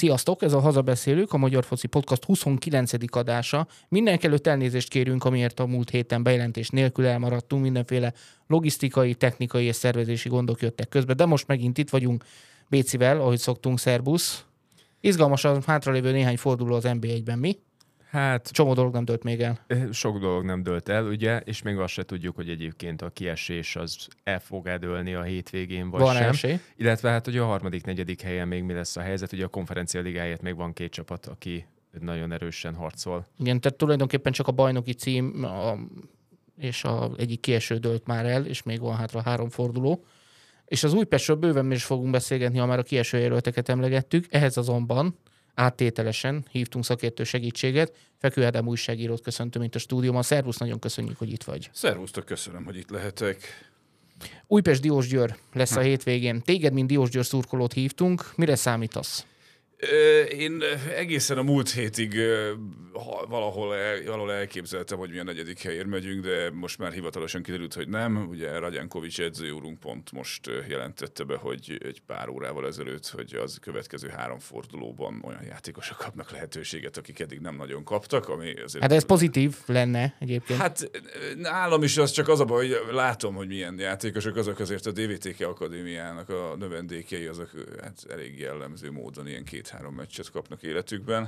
Sziasztok, ez a Hazabeszélők, a Magyar Foci Podcast 29. adása. Mindenekelőtt elnézést kérünk, amiért a múlt héten bejelentés nélkül elmaradtunk, mindenféle logisztikai, technikai és szervezési gondok jöttek közbe, de most megint itt vagyunk Bécivel, ahogy szoktunk, szerbusz. Izgalmas a hátralévő néhány forduló az NB1-ben, mi? Hát csomó dolog nem dőlt még el. Sok dolog nem dőlt el, ugye, és még azt se tudjuk, hogy egyébként a kiesés az el fog dőlni a hétvégén, vagy van sem. Esély. Illetve hát ugye a harmadik, negyedik helyen még mi lesz a helyzet, ugye a konferencia ligáját még van 2 csapat, aki nagyon erősen harcol. Igen, tehát tulajdonképpen csak a bajnoki cím és egyik kieső dőlt már el, és még van hátra 3 forduló. És az Újpestről bőven is fogunk beszélgetni, ha már a kieső jelölteket emlegettük. Ehhez azonban áttételesen hívtunk szakértő segítséget. Fekő Ádám újságírót köszöntöm itt a stúdióban. Szervusz, nagyon köszönjük, hogy itt vagy. Szervusztok, köszönöm, hogy itt lehetek. Újpest-Diósgyőr lesz a hétvégén. Téged, mint Diósgyőr szurkolót hívtunk. Mire számítasz? Én egészen a múlt hétig valahol elképzeltem, hogy mi a 4. helyért megyünk, de most már hivatalosan kiderült, hogy nem. Ugye Radjankovics edzőúrunk pont most jelentette be, hogy egy pár órával ezelőtt, hogy az következő 3 fordulóban olyan játékosok kapnak lehetőséget, akik eddig nem nagyon kaptak. Ami azért... Hát ez pozitív lenne egyébként. Hát nálam is az csak az a baj, hogy látom, hogy milyen játékosok, azok azért a DVTK Akadémiának a növendékei, azok hát elég jellemző módon ilyen 2-3 meccset kapnak életükben,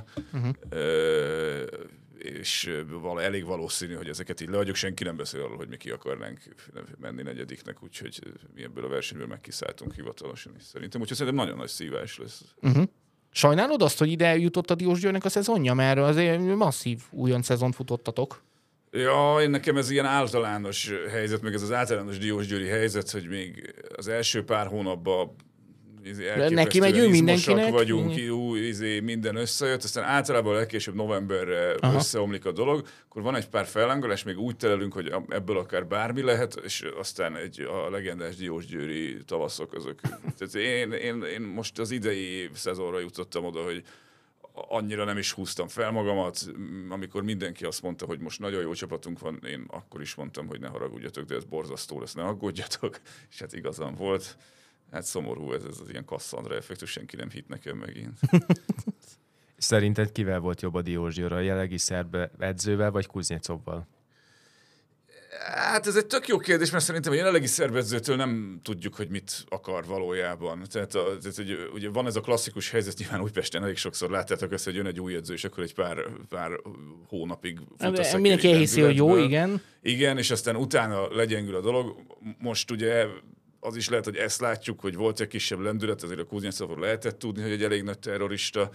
és elég valószínű, hogy ezeket így leadjuk, senki nem beszél arról, hogy mi ki akarnánk menni 4. úgyhogy mi ebből a versenyből megkiszálltunk hivatalosan is szerintem, úgyhogy szerintem nagyon nagy szívás lesz. Sajnálod azt, hogy ide jutott a Diósgyőrnek a szezonja, mert azért masszív újon szezont futottatok? Ja, nekem ez ilyen általános helyzet, meg ez az általános diósgyőri helyzet, hogy még az első pár hónapban neki megyünk mindenkinek. Vagyunk, minden összejött, aztán általában legkésőbb novemberre összeomlik a dolog, akkor van egy pár fellángolás, még úgy telelünk, hogy ebből akár bármi lehet, és aztán a legendás diósgyőri tavaszok azok. Tehát én most az idei szezonra jutottam oda, hogy annyira nem is húztam fel magamat, amikor mindenki azt mondta, hogy most nagyon jó csapatunk van, én akkor is mondtam, hogy ne haragudjatok, de ez borzasztó lesz, ne aggódjatok, és hát igazam volt. Hát szomorú ez az ilyen Cassandra effektus, senki nem hitt nekem megint. Szerinted kivel volt jobb a Diósgyőr, a jelenlegi szerb edzővel, vagy Kuznyecovval? Hát ez egy tök jó kérdés, mert szerintem a jelenlegi szervezőtől nem tudjuk, hogy mit akar valójában. Tehát ugye van ez a klasszikus helyzet, nyilván Újpesten elég sokszor láttátok ezt, hogy jön egy új edző, és akkor egy pár hónapig fut a szekérében. Mindenki elhiszi, hogy jó, igen. Igen, és aztán utána legyengül a dolog. Most ugye az is lehet, hogy ezt látjuk, hogy volt egy kisebb lendület, azért a Kuznyecovról lehetett tudni, hogy egy elég nagy terrorista.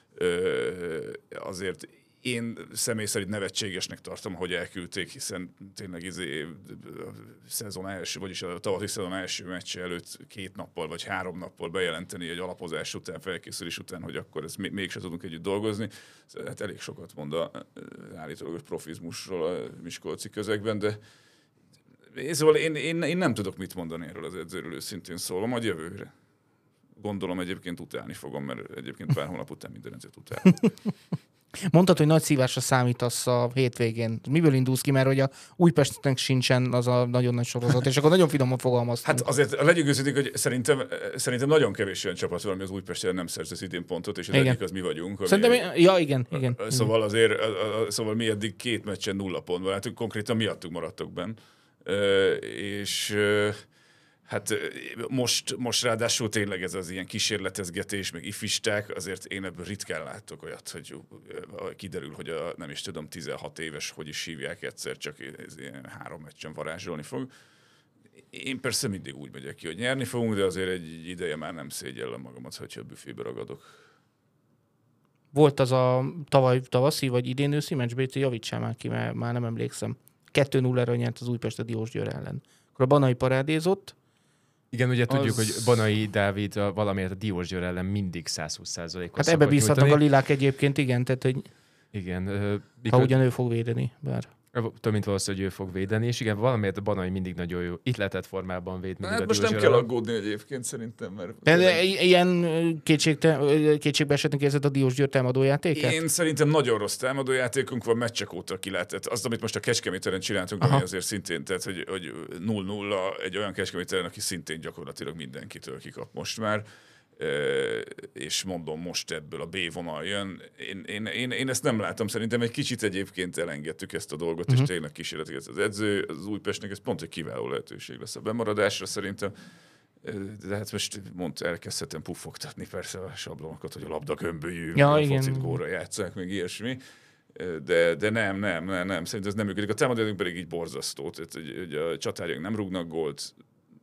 Azért én személy szerint nevetségesnek tartom, hogy elküldték, hiszen tényleg szezon első, vagyis a tavaszi szezon első meccse előtt 2 nappal vagy 3 nappal bejelenteni egy alapozás után, felkészülés után, hogy akkor ezt mégsem tudunk együtt dolgozni. Hát elég sokat mond a állítólagos profizmusról a miskolci közegben, de szóval én nem tudok mit mondani erről az edzőről, őszintén szólom, majd jövőre. Gondolom egyébként utálni fogom, mert egyébként pár hónap után minden edzőt utálni. Mondtad, hogy nagy szívásra számítasz a hétvégén. Miből indulsz ki, mert hogy a Újpestnek sincsen az a nagyon nagy sorozat, és akkor nagyon finoman fogalmaztunk. Hát azért legyünk őszintén, hogy szerintem nagyon kevés olyan csapat van, ami az Újpesten nem szerzett idén pontot, és az egyik az mi vagyunk. Szerintem, igen. Szóval azért, szóval mi eddig 2 meccsen 0 pontban, hát konkrétan miattuk maradtok benn. És hát most ráadásul tényleg ez az ilyen kísérletezgetés, meg ifisták, azért én ebből ritkán látok olyat, hogy kiderül, hogy nem is tudom, 16 éves, hogy is hívják egyszer, csak ez ilyen 3 meccsen varázsolni fog. Én persze mindig úgy megyek ki, hogy nyerni fogunk, de azért egy ideje már nem szégyellem magamat, hogyha a büfébe ragadok. Volt az a tavaszi, vagy idén őszi meccs, Béci, javítsál már ki, mert már nem emlékszem. 2-0-ra nyert az Újpest a Diósgyőr ellen. Akkor a Banai parádézott. Igen, ugye tudjuk, hogy Banai Dávid valamiért a Diósgyőr ellen mindig 120%-ot. Hát ebbe bízhatnak a lilák egyébként, igen, tehát hogy igen, ha ugyan ő fog védeni, bár. Több mint valószínű, hogy ő fog védeni, és igen, valamiért a Banai mindig nagyon jó. Itt lehetett formában véd. Hát most nem kell aggódni egyébként szerintem, mert... De ilyen kétségbe esetnek érzed a Diósgyőr támadójátékát? Én szerintem nagyon rossz támadójátékunk van, meccsek óta kilátett. Azt, amit most a Kecskeméteren csináltunk, ami azért szintén, tehát hogy 0-0 egy olyan Kecskeméteren, aki szintén gyakorlatilag mindenkitől kikap most már. és mondom, most ebből a B vonal jön. Én ezt nem látom, szerintem egy kicsit egyébként elengedtük ezt a dolgot, és tényleg kísérletik az edző, az Újpestnek ez pont egy kiváló lehetőség lesz a bemaradásra szerintem. De hát most elkezdhetem puffogtatni persze a sablonokat, hogy a labda gömbölyű, a focit gólra játsszák, meg ilyesmi. De nem, szerintem ez nem működik. A támadóink pedig így borzasztó. Tehát, hogy a csatárjaink nem rúgnak gólt,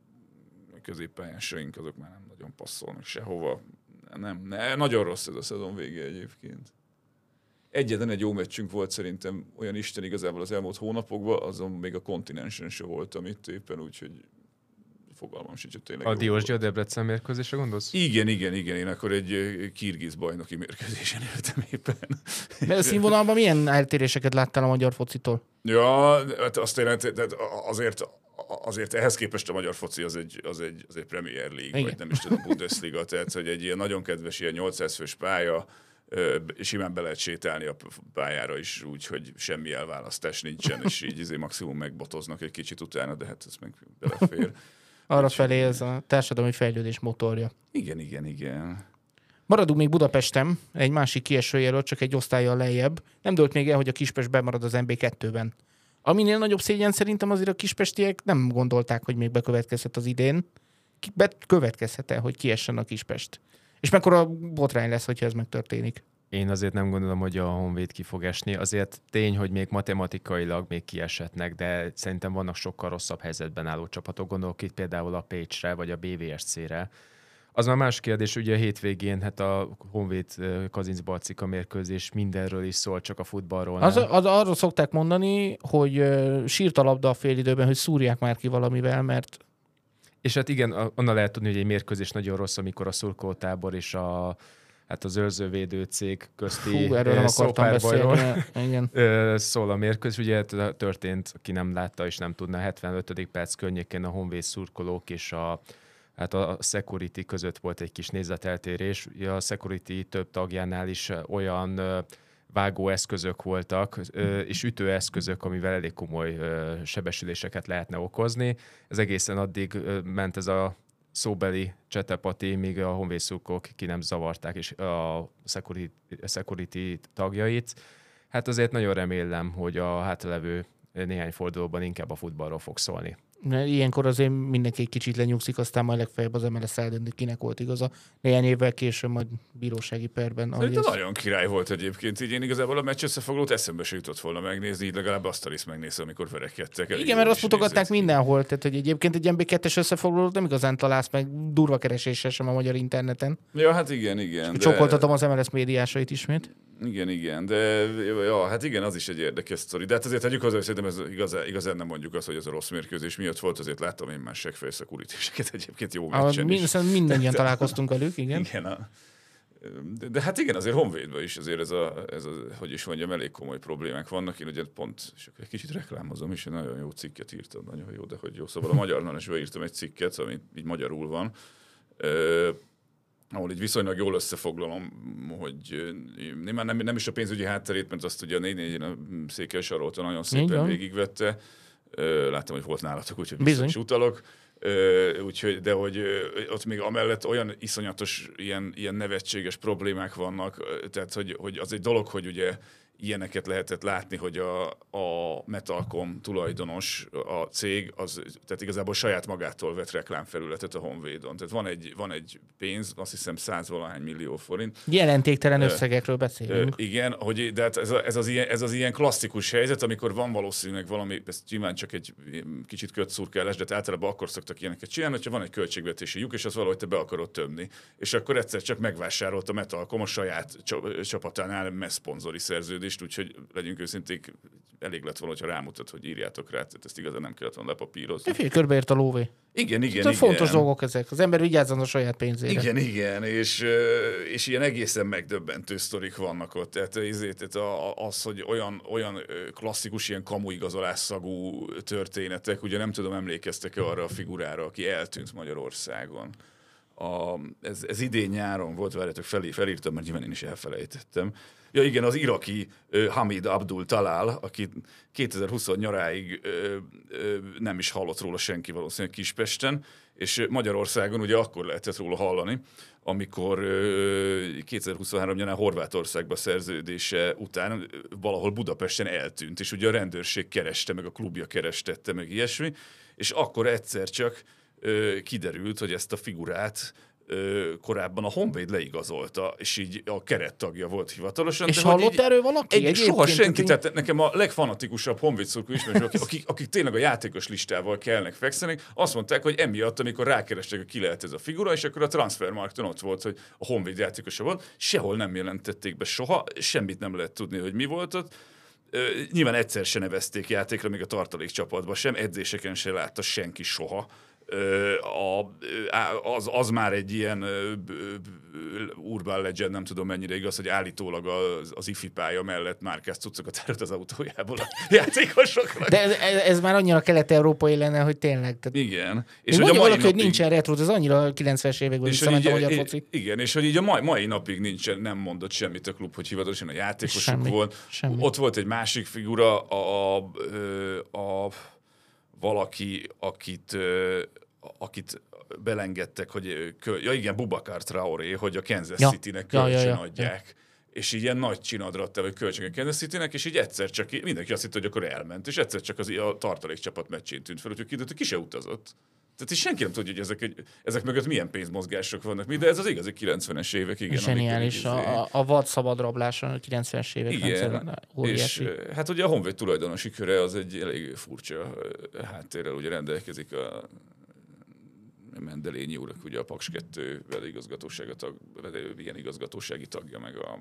a középpályásaink azok már nem nagyon passzolnak sehova. Nem, nagyon rossz ez a szezon vége egyébként. Egyetlen egy jó meccsünk volt szerintem, olyan Isten igazából az elmúlt hónapokban, azon még a kontinensen se voltam itt éppen, úgyhogy fogalmam sincs, hogy tényleg a Diósgyőr Debrecen mérkőzésre gondolsz? Igen. Én akkor egy kirgiz bajnoki mérkőzésen éltem éppen. De a színvonalban milyen eltéréseket láttál a magyar focitól? Ja, hát azt jelenti, tehát azért ehhez képest a magyar foci az egy Premier League, igen. Vagy nem is tudom, Bundesliga, tehát hogy egy ilyen nagyon kedves, ilyen 800 fős pálya, simán be lehet sétálni a pályára is úgy, hogy semmi elválasztás nincsen, és így maximum megbotoznak egy kicsit utána, de hát ez meg belefér. Arra felé ez a társadalmi fejlődés motorja. Igen. Maradunk még Budapesten, egy másik kiesőjelölt, csak egy osztállyal lejjebb. Nem dőlt még el, hogy a Kispest bemarad az NB2-ben. Aminél nagyobb szégyen szerintem azért a kispestiek nem gondolták, hogy még bekövetkezhet az idén. Bekövetkezhet-e, hogy kiessen a Kispest? És mekkora botrány lesz, hogyha ez megtörténik? Én azért nem gondolom, hogy a Honvéd ki fog esni. Azért tény, hogy még matematikailag még kieshetnek, de szerintem vannak sokkal rosszabb helyzetben álló csapatok. Gondolok itt például a Pécsre, vagy a BVSC-re. Az már más kérdés, ugye a hétvégén hát a Honvéd Kazincbarcika mérkőzés mindenről is szól, csak a futballról nem. Arról szokták mondani, hogy sírt a labda a félidőben, hogy szúrják már ki valamivel, mert... És hát igen, onnan lehet tudni, hogy egy mérkőzés nagyon rossz, amikor a szurkolótábor és az őrzővédő cég közti szópárbajról szól a mérkőzés. Ugye történt, aki nem látta és nem tudna, 75. perc környékén a Honvéd szurkolók és a Security között volt egy kis nézeteltérés. A Security több tagjánál is olyan vágóeszközök voltak, és ütőeszközök, amivel elég komoly sebesüléseket lehetne okozni. Ez egészen addig ment ez a szóbeli csetepati, míg a Honvéd szurkolók ki nem zavarták és a Security tagjait. Hát azért nagyon remélem, hogy a hátralevő néhány fordulóban inkább a futballról fog szólni. Ilyenkor azért mindenki egy kicsit lenyugszik, aztán majd legfeljebb az MLS eldönti, kinek volt igaza. Néhány évvel később majd bírósági perben. Szerintem nagyon király volt egyébként. Így én igazából a meccs összefoglalót eszembe se jutott volna megnézni, így legalább azt a részt megnézem, amikor verekedtek. Igen, mert azt mutogatták mindenhol, tehát hogy egyébként egy MB2-es összefoglalót nem igazán találsz meg durva kereséssel sem a magyar interneten. Ja, hát igen. Csókoltatom az MLS médiásait ismét. Igen, de ja, hát igen, az is egy érdekes sztori. De hát azért tegyük hozzá, hogy szerintem ez igazán nem mondjuk azt, hogy ez a rossz mérkőzés miatt volt, azért láttam én már seggfej Security-seket egyébként jó meccsen is. Mindannyian találkoztunk velük, igen. Igen, de hát igen, azért Honvédben is azért ez a, hogy is mondjam, elég komoly problémák vannak. Én ugye pont, és egy kicsit reklámozom is, egy nagyon jó cikket írtam, nagyon jó, de hogy jó. Szóval a Magyarnál is beírtam egy cikket, ami így magyarul van, ahol így viszonylag jól összefoglalom, hogy nem is a pénzügyi hátterét, mert azt ugye a 4-4-én a Székely Sarolta nagyon szépen végigvette. Láttam, hogy volt nálatok, úgyhogy vissza is utalok. Úgyhogy, de hogy ott még amellett olyan iszonyatos ilyen nevetséges problémák vannak, tehát hogy az egy dolog, hogy ugye ilyeneket lehetett látni, hogy a Metalcom tulajdonos, a cég, tehát igazából saját magától vett reklámfelületet a Honvédon. Tehát van egy pénz, azt hiszem 100-valahány millió forint. Jelentéktelen összegekről beszélünk. Igen, de hát ez az ilyen klasszikus helyzet, amikor van valószínűleg valami, ez nyilván csak egy kicsit kötszurkálás, de általában akkor szoktak ilyeneket csinálni, hogyha van egy költségvetési lyuk, és az valahogy te be akarod tömni. És akkor egyszer csak megvásárolt a Metalcom a saját csapatánál messzponzori szerződést, úgyhogy legyünk őszinték, elég lett volna, hogyha rámutat, hogy írjátok rá, tehát ezt igazán nem kellett volna lepapírozni. Körbeért a lóvé. Igen. Fontos dolgok ezek. Az ember vigyázzon a saját pénzére. Igen, és ilyen egészen megdöbbentő sztorik vannak ott. Tehát az, hogy olyan klasszikus, ilyen kamuigazolás-szagú történetek, ugye nem tudom, emlékeztek-e arra a figurára, aki eltűnt Magyarországon. ez idén nyáron volt, várjátok, felírtam, mert nyilván én is elfelejtettem. Ja igen, az iraki Hamid Abdul Talal, aki 2020 nyaráig nem is hallott róla senki valószínűleg Kispesten, és Magyarországon ugye akkor lehetett róla hallani, amikor 2023 nyarán Horvátországba szerződése után valahol Budapesten eltűnt, és ugye a rendőrség kereste, meg a klubja kerestette, meg ilyesmi, és akkor egyszer csak kiderült, hogy ezt a figurát korábban a Honvéd leigazolta, és így a kerettagja volt hivatalosan. És hallott erről valaki? Soha senki, tehát nekem a legfanatikusabb Honvéd szurkoló ismerősök, akik tényleg a játékos listával kellnek fekszenek, azt mondták, hogy emiatt, amikor rákerestek, hogy ki lehet ez a figura, és akkor a Transfermarkton ott volt, hogy a Honvéd játékosa volt, sehol nem jelentették be soha, semmit nem lehet tudni, hogy mi volt ott. Nyilván egyszer se nevezték játékra, még a tartalékcsapatban sem, edzéseken se látta senki soha. Az már egy ilyen urban legend, nem tudom mennyire igaz, hogy állítólag az ifi pálya mellett márkáz cuccokat előtt az autójából a játékosoknak. De ez már annyira kelet-európai lenne, hogy tényleg. Tehát... Igen. És hogy valaki, hogy nincsen retro, ez annyira 90-es években visszament a magyar foci. Igen, és hogy így a mai napig nem mondott semmit a klub, hogy hivatalosan a játékosuk volt. Semmi. Ott volt egy másik figura, valaki, akit belengedtek, hogy Boubacar Traoré, hogy a Kansas City-nek kölcsön adják. És így ilyen nagy csinadrattal, hogy kölcsön a Kansas City-nek, és így egyszer csak mindenki azt hitt, hogy akkor elment, és egyszer csak a tartalékcsapat meccsén tűnt fel, úgyhogy kiderült, hogy ki se utazott. Tehát senki nem tudja, hogy ezek mögött milyen pénzmozgások vannak, de ez az igazi 90-es évek, igen. Zseniális, a vad szabad rablás a 90-es évek. Igen, és hát ugye a Honvéd tulajdonosi köre az egy elég furcsa háttérrel ugye rendelkezik a Mendelényi úr, ugye a Paks 2 ilyen igazgatósági tagja, meg a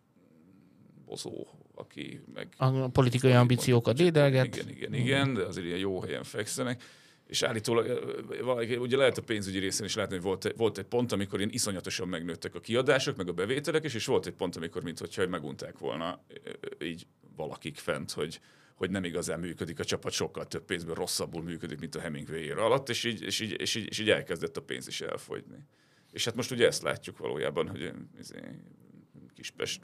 Bozó, aki meg... A politikai ambíciókat dédelget. Igen, de azért ilyen jó helyen fekszenek. És állítólag, ugye lehet a pénzügyi részén is látni, hogy volt egy pont, amikor ilyen iszonyatosan megnőttek a kiadások, meg a bevételek, és volt egy pont, amikor minthogyha megunták volna így valakik fent, hogy nem igazán működik a csapat, sokkal több pénzből rosszabbul működik, mint a Hemingway éra alatt, és így elkezdett a pénz is elfogyni. És hát most ugye ezt látjuk valójában, hogy Kispest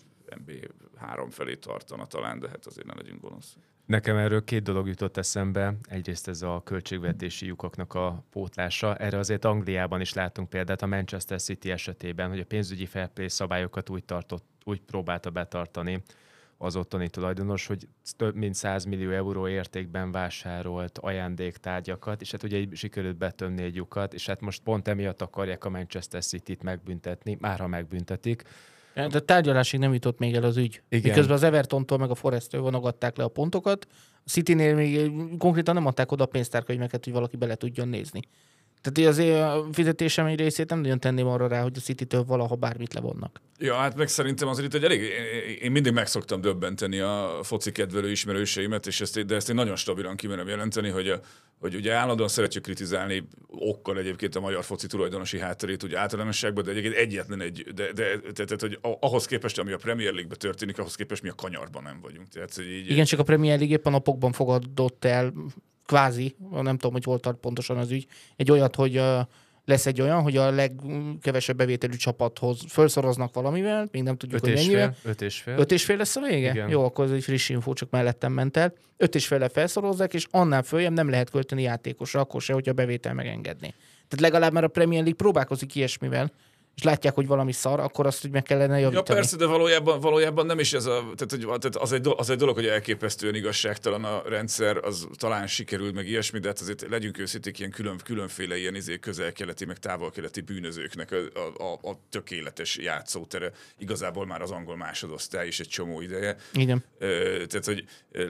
MB3 felé tartana talán, de hát azért ne legyünk gonosz. Nekem erről 2 dolog jutott eszembe. Egyrészt ez a költségvetési lyukaknak a pótlása. Erre azért Angliában is látunk példát a Manchester City esetében, hogy a pénzügyi fair play szabályokat úgy próbálta betartani az ottani tulajdonos, hogy több mint 100 millió euró értékben vásárolt ajándéktárgyakat, és hát ugye sikerült betömni egy lyukat, és hát most pont emiatt akarják a Manchester Cityt megbüntetni, már ha megbüntetik. De tárgyalásig nem jutott még el az ügy. Igen. Miközben az Evertontól meg a Forest-től vonogatták le a pontokat, a Citynél még konkrétan nem adták oda a pénztárkönyveket, hogy valaki bele tudjon nézni. Tehát azért a fizetésem egy részét nem nagyon tenném arra rá, hogy a Citytől valaha bármit levonnak. Ja, hát meg szerintem azért itt egy elég... Én mindig meg szoktam döbbenteni a foci kedvelő ismerőseimet, de ezt én nagyon stabilan kimerem jelenteni, hogy ugye állandóan szeretjük kritizálni okkal egyébként a magyar foci tulajdonosi hátterét ugye általánosságban, de egyébként egyetlen tehát, hogy ahhoz képest, ami a Premier League-ben történik, ahhoz képest mi a kanyarban nem vagyunk. Tehát, így... Igen, csak a Premier League éppen napokban fogadott el kvázi, nem tudom, hogy hol tart pontosan az ügy, egy olyat, hogy lesz egy olyan, hogy a legkevesebb bevételű csapathoz felszoroznak valamivel, még nem tudjuk, hogy mennyivel. 5,5 lesz a vége? Igen. Jó, akkor ez egy friss infó, csak mellettem ment el. 5,5-le felszorozzák, és annál följebb nem lehet költeni játékosra, akkor se, hogyha a bevétel megengedni. Tehát legalább már a Premier League próbálkozik ilyesmivel, és látják, hogy valami szar, akkor azt úgy meg kellene javítani. Ja persze, de valójában nem is ez tehát az egy dolog, hogy elképesztően igazságtalan a rendszer, az talán sikerült meg ilyesmi, de hát azért legyünk őszinték, ilyen különféle ilyen közel-keleti, meg távol-keleti bűnözőknek a tökéletes játszótere. Igazából már az angol másodosztály is egy csomó ideje. Igen. Tehát, hogy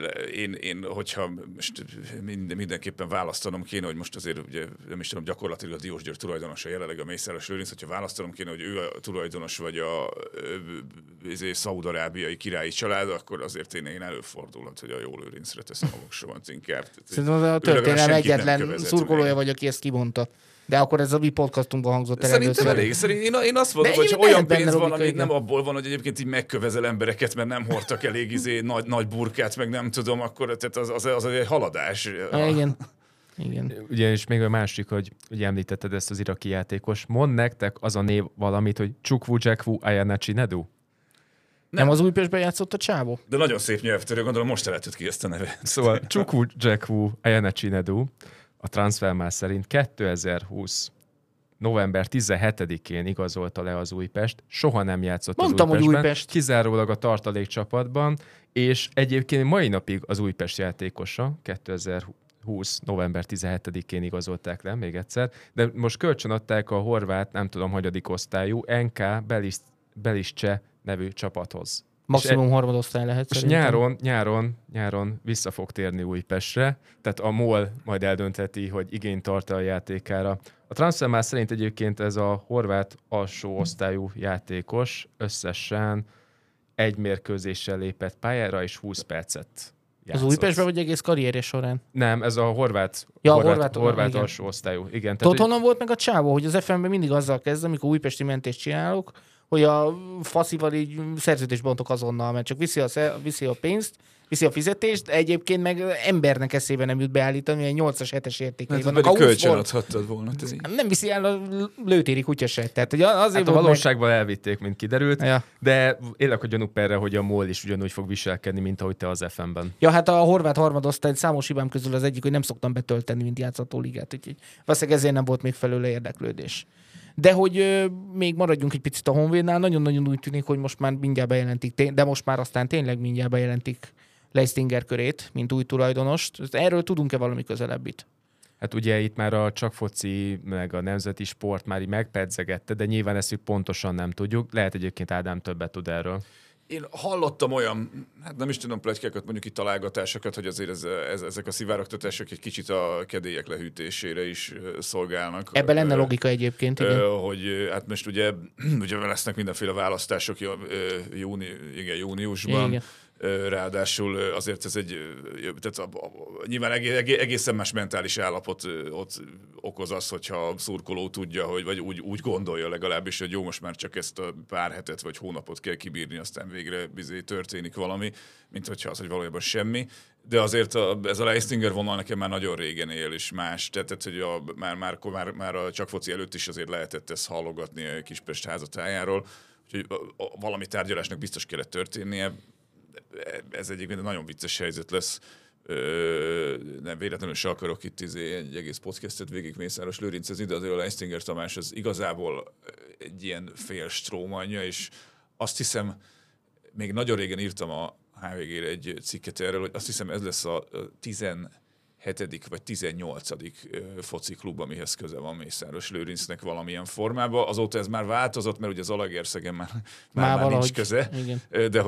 én hogyha most mindenképpen választanom kéne, hogy most azért ugye, nem is tudom, gyakorlatilag a Diós György tulajdonosa jelenleg a Mészáros Lőrinc, hogyha választanom kéne, hogy ő a tulajdonos vagy a szaúd-arábiai királyi család, akkor azért én előfordulhat, hogy a Jó Lőrincre teszem a voksomat inkább. Szerintem a történelem egyetlen szurkolója vagy, aki ezt kimondta. De akkor ez a mi podcastunkban hangzott el először. Szerintem én azt mondom, hogy olyan pénz van, ami nem abból van, hogy egyébként így megkövezel embereket, mert nem hordtak elég nagy burkát, meg nem tudom, akkor tehát az egy haladás. Igen. Igen. Ugye, és még a másik, hogy ugye említetted ezt az iraki játékos. Mondd nektek az a név valamit, hogy Chukwujekwu Ayanachinedu? Nem az Újpestben játszott a csávó? De nagyon szép nyelvtörő, gondolom most elejtett ki ezt a nevet. Szóval Chukwujekwu Ayanachinedu a Transfermarkt szerint 2020 november 17-én igazolta le az Újpest, soha nem játszott Mondtam, az Újpestben, hogy Újpest. kizárólag a tartalékcsapatban, és egyébként mai napig az Újpest játékosa, 2020 november 17-én igazolták le, még egyszer, de most kölcsönadták a horvát, nem tudom, hanyadik osztályú NK Belisce nevű csapathoz. Maximum harmadosztály lehet És szerintem. nyáron vissza fog térni Újpestre, tehát a MOL majd eldöntheti, hogy igényt tart a játékára. A Transfermarkt szerint egyébként ez a horvát alsó osztályú játékos összesen egy mérkőzéssel lépett pályára, és 20 percet játszott. Az Újpestben vagy egész karrierje során? Nem, ez a horvát igen. alsó osztályú. Igen, Tudod, honnan volt meg a csávó, hogy az FM-ben mindig azzal kezd, amikor újpesti mentést csinálok, hogy a faszival így szerződést bontok azonnal, mert csak viszi a pénzt, viszi a fizetést, egyébként meg embernek eszébe nem jut beállítani, egy 8-as, 7-es értékei vannak. Pedig kölcsönadhattad volna. Nem viszi el a lőtéri kutya se. Tehát, hogy azért hát a valóságban elvitték, mint kiderült, ja. De élek a gyanúk erre, hogy a MOL is ugyanúgy fog viselkedni, mint ahogy te az FM-ben. Ja, hát a horvát harmadosztály számos hibám közül az egyik, hogy nem szoktam betölteni, mint játszható ligát, úgyhogy valószínűleg ezért nem volt még felőle érdeklődés. De hogy még maradjunk egy picit a Honvédnál, nagyon-nagyon úgy tűnik, hogy most már mindjárt bejelentik, de most már aztán tényleg mindjárt bejelentik Leistinger körét, mint új tulajdonost. Erről tudunk-e valami közelebbit? Hát ugye itt már a Csak Foci, meg a Nemzeti Sport már így megpedzegette, de nyilván ezt pontosan nem tudjuk. Lehet egyébként Ádám többet tud erről. Én hallottam olyan, hát nem is tudom, pletykákat, mondjuk itt találgatásokat, hogy azért ezek a szivárogtatások egy kicsit a kedélyek lehűtésére is szolgálnak. Ebben lenne logika egyébként, igen. Hogy hát most ugye lesznek mindenféle választások júniusban. Igen. Ráadásul azért ez tehát nyilván egészen más mentális állapot ott okoz az, hogyha a szurkoló tudja, vagy úgy gondolja legalábbis, hogy jó, most már csak ezt a pár hetet vagy hónapot kell kibírni, aztán végre történik valami, mint hogyha az, hogy valójában semmi. De azért ez a Leistinger vonal nekem már nagyon régen él, és más. Tehát hogy már a Csak Foci előtt is azért lehetett ezt hallogatni a Kispest házatájáról, úgyhogy valami tárgyalásnak biztos kellett történnie. Ez egyébként nagyon vicces helyzet lesz. Nem véletlenül se akarok itt egy egész podcastet végig Mészáros Lőrincezni, de azért a Leistinger Tamás az igazából egy ilyen fél strómanja, és azt hiszem, még nagyon régen írtam a HVG-re egy cikket erről, hogy azt hiszem ez lesz a 17. vagy 18. foci klub, amihez köze van Mészáros Lőrincnek valamilyen formában. Azóta ez már változott, mert ugye az Zalaegerszegen már nincs köze. De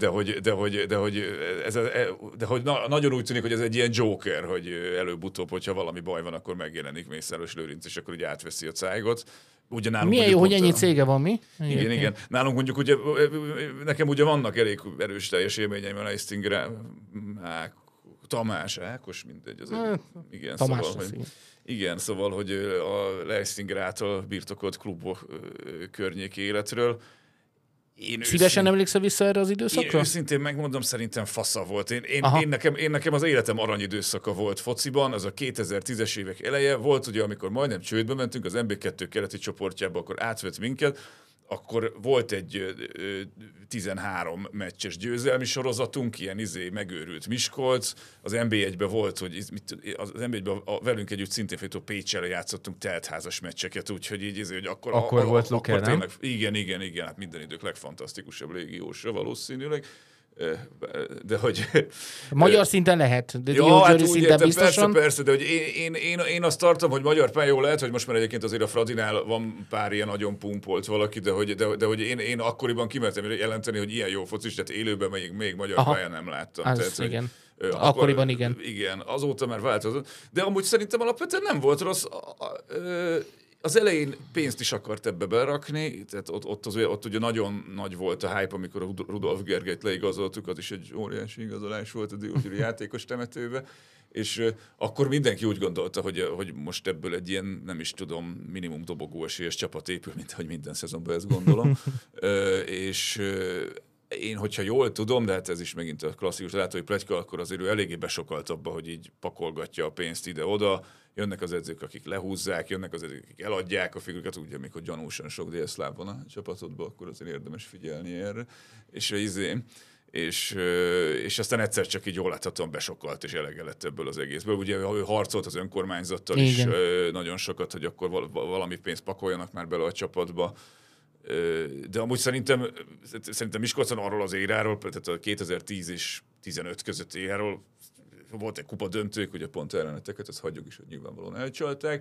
hogy nagyon úgy tűnik, hogy ez egy ilyen joker, hogy előbb-utóbb, hogyha valami baj van, akkor megjelenik Mészáros Lőrinc, és akkor így átveszi a cájgot. Milyen jó, hogy ennyi cége van, mi? Igen. Nálunk mondjuk ugye, nekem ugye vannak elég erős teljes élményeim a Leistingerre, Tamás, Ákos, mindegy. Igen, Tamás szóval, hogy a Leistinger által birtokolt klubok környéki életről. Szívesen emlékszel vissza erre az időszakra? Én őszintén megmondom, szerintem fasza volt. Én nekem az életem aranyidőszaka volt fociban, az a 2010-es évek eleje volt, ugye, amikor majdnem csődbe mentünk, az MB2 keleti csoportjába, akkor átvett minket, akkor volt egy 13 meccses győzelmi sorozatunk, ilyen megőrült Miskolc, az NB1-ben volt, hogy az NB1-ben velünk együtt szintén féltó Pécselre játszottunk teltházas meccseket, úgyhogy így, hogy akkor volt Luke, nem? Igen, hát minden idők legfantasztikusabb légiósra valószínűleg. De hogy... Magyar szinten lehet, de hát szinten biztosan. Persze, de hogy én azt tartom, hogy magyar pályán lehet, hogy most már egyébként azért a Fradinál van pár ilyen nagyon pumpolt valaki, de hogy én akkoriban kimertem jelenteni, hogy ilyen jó focis, tehát élőben még magyar pályán nem láttam. Tehát, igen. Akkoriban igen. Igen, azóta már változott. De amúgy szerintem alapvetően nem volt rossz. Az elején pénzt is akart ebbe berakni, tehát ott ugye nagyon nagy volt a hype, amikor a Rudolf Gergelyt leigazoltuk, az is egy óriási igazolás volt a Diósgyőri játékos temetőbe, és akkor mindenki úgy gondolta, hogy most ebből egy ilyen, nem is tudom, minimum dobogó esélyes csapat épül, mint hogy minden szezonban ezt gondolom. És én, hogyha jól tudom, de hát ez is megint a klasszikus látói pletyka, akkor azért ő eléggé besokkalt abba, hogy így pakolgatja a pénzt ide-oda, jönnek az edzők, akik lehúzzák, jönnek az edzők, akik eladják a figurokat, ugye amikor gyanúsan sok délszláv van a csapatodban, akkor azért érdemes figyelni erre. És aztán egyszer csak így jól láthatóan besokkalt, és elege lett ebből az egészből. Ugye ő harcolt az önkormányzattal is nagyon sokat, hogy akkor valami pénzt pakoljanak már bele a csapatba. De amúgy szerintem Miskolcon arról az éráról, tehát a 2010 és 15 közötti éráról volt egy kupa döntők, ugye pont elleneteket, ezt hagyjuk is, hogy nyilvánvalóan elcsalták,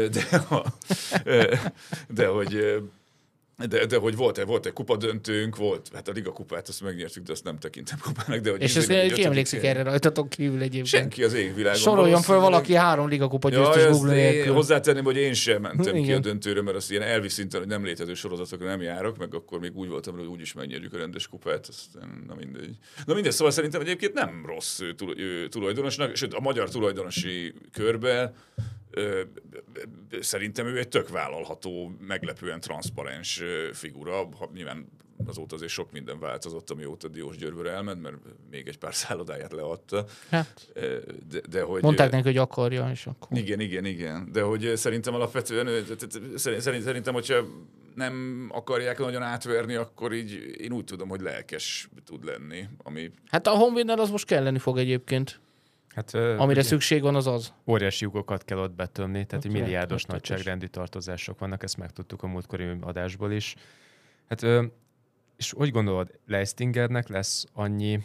de hogy volt egy kupadöntőnk, volt, hát a Liga kupát azt megnyertük, de azt nem tekintem kupának. De hogy és ezt ki emlékszik erre rajtatok kívül egyébként? Senki az égvilágon. Soroljon fel valaki 3 Liga kupa győztes Google nélkül. Hozzátenném, hogy én sem mentem ki a döntőre, mert azt ilyen elvi szinten, hogy nem létező sorozatokra nem járok, meg akkor még úgy voltam, hogy úgyis megnyerjük a rendes kupát. Na mindegy, szóval szerintem egyébként nem rossz tulajdonosnak, sőt a magyar tulajdonosi körben szerintem ő egy tök vállalható, meglepően transzparens figura. Nyilván azóta azért sok minden változott, amióta Diósgyőrből elment, mert még egy pár szállodáját leadta. Hát, de hogy, mondták neki, hogy akarja, és akkor... Igen. De hogy szerintem alapvetően, szerintem, hogyha nem akarják nagyon átverni, akkor így én úgy tudom, hogy lelkes tud lenni. Ami... Hát a Honvédnál az most kelleni fog egyébként. Hát, amire szükség van, az. Óriási lyukokat kell ott betömni, tehát milliárdos nagyságrendű tartozások vannak, ezt megtudtuk a múltkori adásból is. Hát, és hogy gondolod, Leistingernek lesz annyi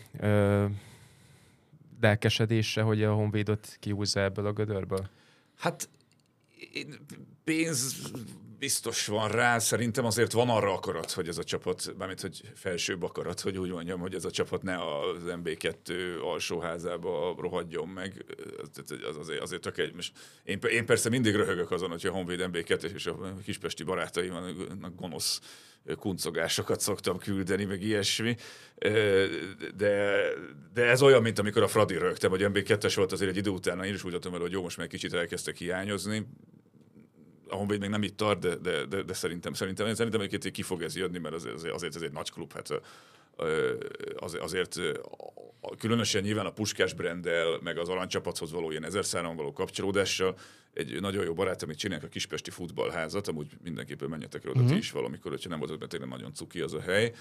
lelkesedése, hogy a Honvédot kihúzza ebből a gödörből? Hát pénz biztos van rá, szerintem azért van arra akarat, hogy ez a csapat, mármint hogy felsőbb akarat, hogy úgy mondjam, hogy ez a csapat ne az MB2 alsóházába rohadjon meg. Azért tök egy... Most én persze mindig röhögök azon, hogyha a Honvéd MB2 és a kispesti barátaimnak gonosz kuncogásokat szoktam küldeni, meg ilyesmi. De ez olyan, mint amikor a Fradi rögtem, hogy MB2-es volt azért egy idő után, én is úgy adtam el, hogy jó, most már kicsit elkezdtek hiányozni. A Honvéd még nem itt tart, de szerintem egyébként ki fog ez jönni, mert azért ez egy nagy klub. Hát azért különösen nyilván a Puskás branddel, meg az aranycsapathoz való ilyen 1000 száron való kapcsolódással, egy nagyon jó barát, amit csinálják a Kispesti futballházat, amúgy mindenképpen menjetek oda ti is valamikor, hogyha nem volt, mert tényleg nagyon cuki az a hely.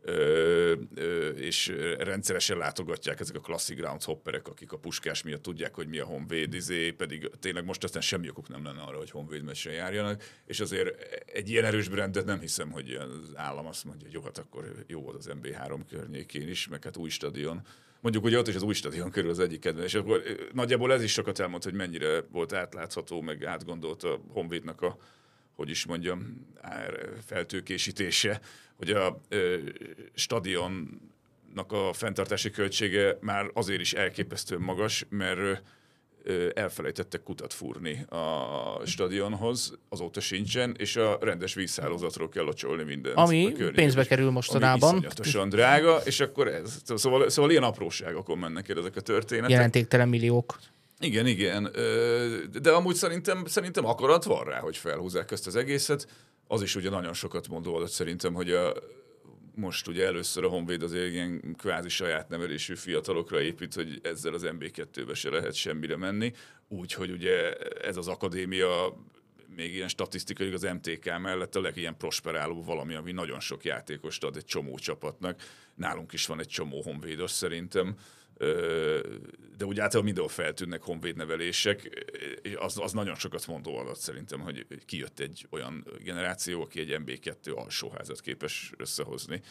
És rendszeresen látogatják ezek a classic ground hopperek, akik a Puskás miatt tudják, hogy mi a Honvéd, pedig tényleg most aztán semmi okuk nem lenne arra, hogy Honvéd meccsen járjanak, és azért egy ilyen erős brandet nem hiszem, hogy az állam azt mondja, hogy jó, hát akkor jó volt az MB3 környékén is, meg hát új stadion. Mondjuk ugye ott is az új stadion körül az egyik kedvenc, és akkor nagyjából ez is sokat elmond, hogy mennyire volt átlátható, meg átgondolt a Honvédnak a, hogy is mondjam, feltőkésítése, hogy a stadionnak a fenntartási költsége már azért is elképesztően magas, mert elfelejtettek kutat fúrni a stadionhoz, azóta sincsen, és a rendes vízhálózatról kell locsolni mindent. Ami pénzbe kerül mostanában. Ami iszonyatosan drága, és akkor ez. Szóval ilyen apróságokon mennek el ezek a történetek. Jelentéktelen milliók. Igen. De amúgy szerintem akarat van rá, hogy felhúzzák ezt az egészet. Az is ugye nagyon sokat mondó adat szerintem, hogy most ugye először a Honvéd azért ilyen kvázi saját nevelésű fiatalokra épít, hogy ezzel az MB2-be se lehet semmire menni. Úgyhogy ugye ez az akadémia még ilyen statisztikai, az MTK mellett a legilyen prosperáló valami, ami nagyon sok játékost ad egy csomó csapatnak. Nálunk is van egy csomó honvédos szerintem. De úgy általában mindenhol feltűnnek honvéd nevelések, az nagyon sokat mondó adat szerintem, hogy kijött egy olyan generáció, aki egy MB2 alsóházat képes összehozni.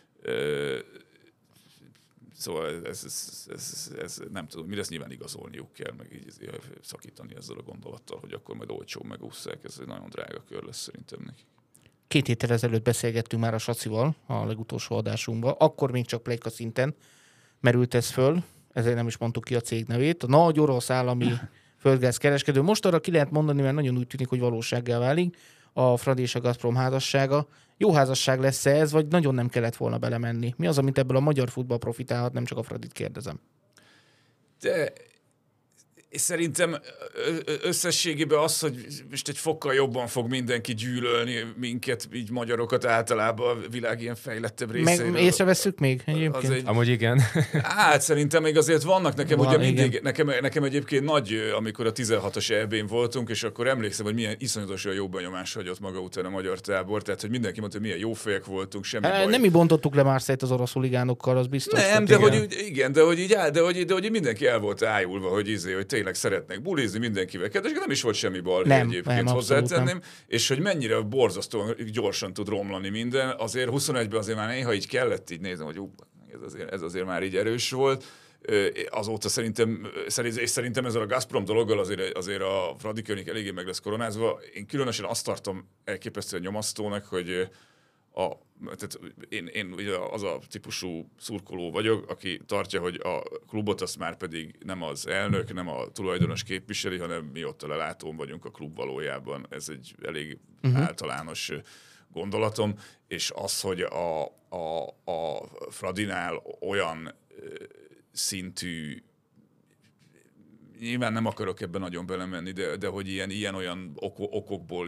Szóval ez nem tudom, mi lesz, nyilván igazolniuk kell, meg így szakítani ezzel a gondolattal, hogy akkor majd olcsó megúszszák, ez egy nagyon drága kör lesz szerintem neki. 2 héttel ezelőtt beszélgettünk már a Sacival a legutolsó adásunkban, akkor még csak pletyka szinten merült ez föl, ezért nem is mondtuk ki a cég nevét. A nagy orosz állami földgázkereskedő. Most arra ki lehet mondani, mert nagyon úgy tűnik, hogy valósággá válik a Fradi és a Gazprom házassága. Jó házasság lesz ez, vagy nagyon nem kellett volna belemenni? Mi az, amit ebből a magyar futball profitálhat, nem csak a Fradit kérdezem? De És szerintem összességében az, hogy most egy fokkal jobban fog mindenki gyűlölni minket, így magyarokat általában a világ ilyen fejlettebb részeiről. Meg észrevesszük még egyébként? Amúgy igen. Hát szerintem még azért vannak nekem, ugye mindig, nekem egyébként nagy, amikor a 16-os EB-n voltunk, és akkor emlékszem, hogy milyen iszonyatosan jó benyomás hagyott maga után a magyar tábor, tehát hogy mindenki mondta, hogy milyen jó fejek voltunk, semmi baj. Nem mi bontottuk le Marseille-t az orosz huligánokkal, az biztos. Nem, de hogy igen, de hogy mindenki el volt ájulva, hogy tényleg szeretnek bulizni mindenkivel. És nem is volt semmi bal egyébként hozzátenném, és hogy mennyire borzasztóan gyorsan tud romlani minden. Azért 21-ben azért már néha így kellett így nézni, hogy ez azért már így erős volt. Azóta szerintem ezzel a Gazprom dologgal azért a Fradi Környék eléggé meg lesz koronázva. Én különösen azt tartom elképesztően nyomasztónak, hogy tehát én ugye az a típusú szurkoló vagyok, aki tartja, hogy a klubot azt már pedig nem az elnök, nem a tulajdonos képviseli, hanem mi ott a lelátón vagyunk a klub valójában. Ez egy elég általános gondolatom, és az, hogy a Fradinál olyan szintű, nyilván nem akarok ebben nagyon belemenni, de hogy ilyen-olyan okokból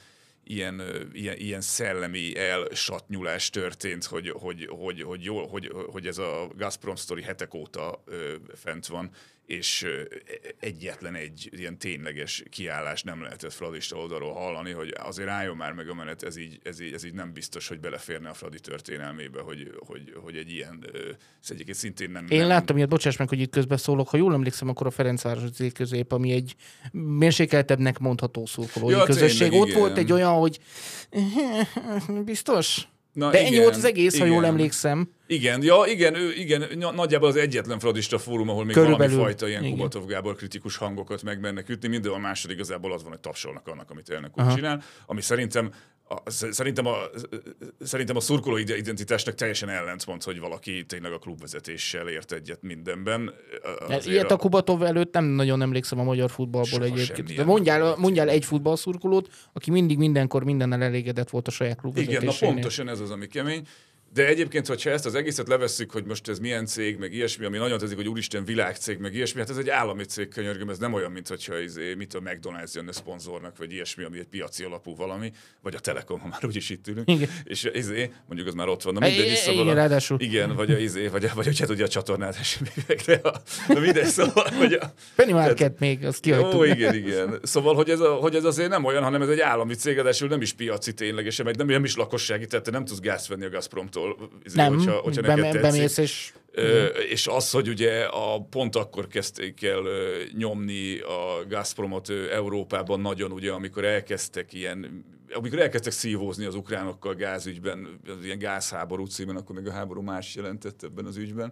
ilyen szellemi elsatnyulás történt, hogy ez a Gazprom sztori hetek óta fent van, és egyetlen egy ilyen tényleges kiállás nem lehetett fradista oldalról hallani, hogy azért álljon már meg a menet, ez így nem biztos, hogy beleférne a Fradi történelmébe, hogy egy ilyen, ez egyébként szintén nem... Én láttam ilyet, bocsáss meg, hogy itt közbeszólok, ha jól emlékszem, akkor a Ferencváros közép, ami egy mérsékeltebbnek mondható szurkolói közösség. Ott volt egy olyan, hogy biztos? Na, de ennyi volt az egész, ha jól emlékszem. Igen, nagyjából az egyetlen fradista fórum, ahol még valami fajta ilyen Kubatov Gábor kritikus hangokat megmennek ütni, minden a második igazából az van, hogy tapsolnak annak, amit elnök úr csinál, ami szerintem a szurkolói identitásnak teljesen ellentmond, hogy valaki tényleg a klubvezetéssel ért egyet mindenben. Ilyet a Kubatov előtt nem nagyon emlékszem a magyar futballból egyébként. De mondjál egy futballszurkolót, aki mindig mindenkor mindennel elégedett volt a saját klubvezetésénél. Igen, na pontosan ez az, ami kemény. De egyébként, hogyha ezt az egészet levesszük, hogy most ez milyen cég, meg ilyesmi, ami nagyon tetszik, hogy úristen világcég, meg ilyesmi, hát ez egy állami cég, könyörgöm, ez nem olyan, mint hogyha a McDonald's jönne szponzornak, vagy ilyesmi, ami egy piaci alapú valami, vagy a Telekom, ha már úgyis itt ülünk. Igen. És mondjuk az már ott van, na mindegy, igen, vagy hát ugye a csatornázás üvegre. Na mindegy, szóval, hogy a... Penny Market még, azt kihagytuk. Ó, igen. Szóval, hogy ez azért nem olyan, hanem ez egy állami cég, ráadásul nem is piaci ténylegesen, meg nem is lakossági, tehát nem tudsz gázt venni a Gazpromtól. Hogyha bemész és az, hogy ugye pont akkor kezdték el nyomni a Gazpromot Európában nagyon, ugye, amikor elkezdtek szívózni az ukránokkal gázügyben, az ilyen gázháború címen, akkor még a háború más jelentett ebben az ügyben,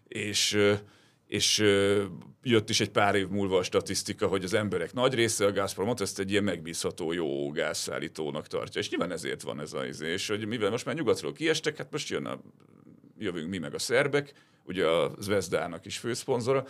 és jött is egy pár év múlva a statisztika, hogy az emberek nagy része a Gazpromot ezt egy ilyen megbízható, jó gázszállítónak tartja. És nyilván ezért van ez az, és hogy mivel most már nyugatról kiestek, hát most jövünk mi meg a szerbek, ugye a Zvezdának is főszponzora.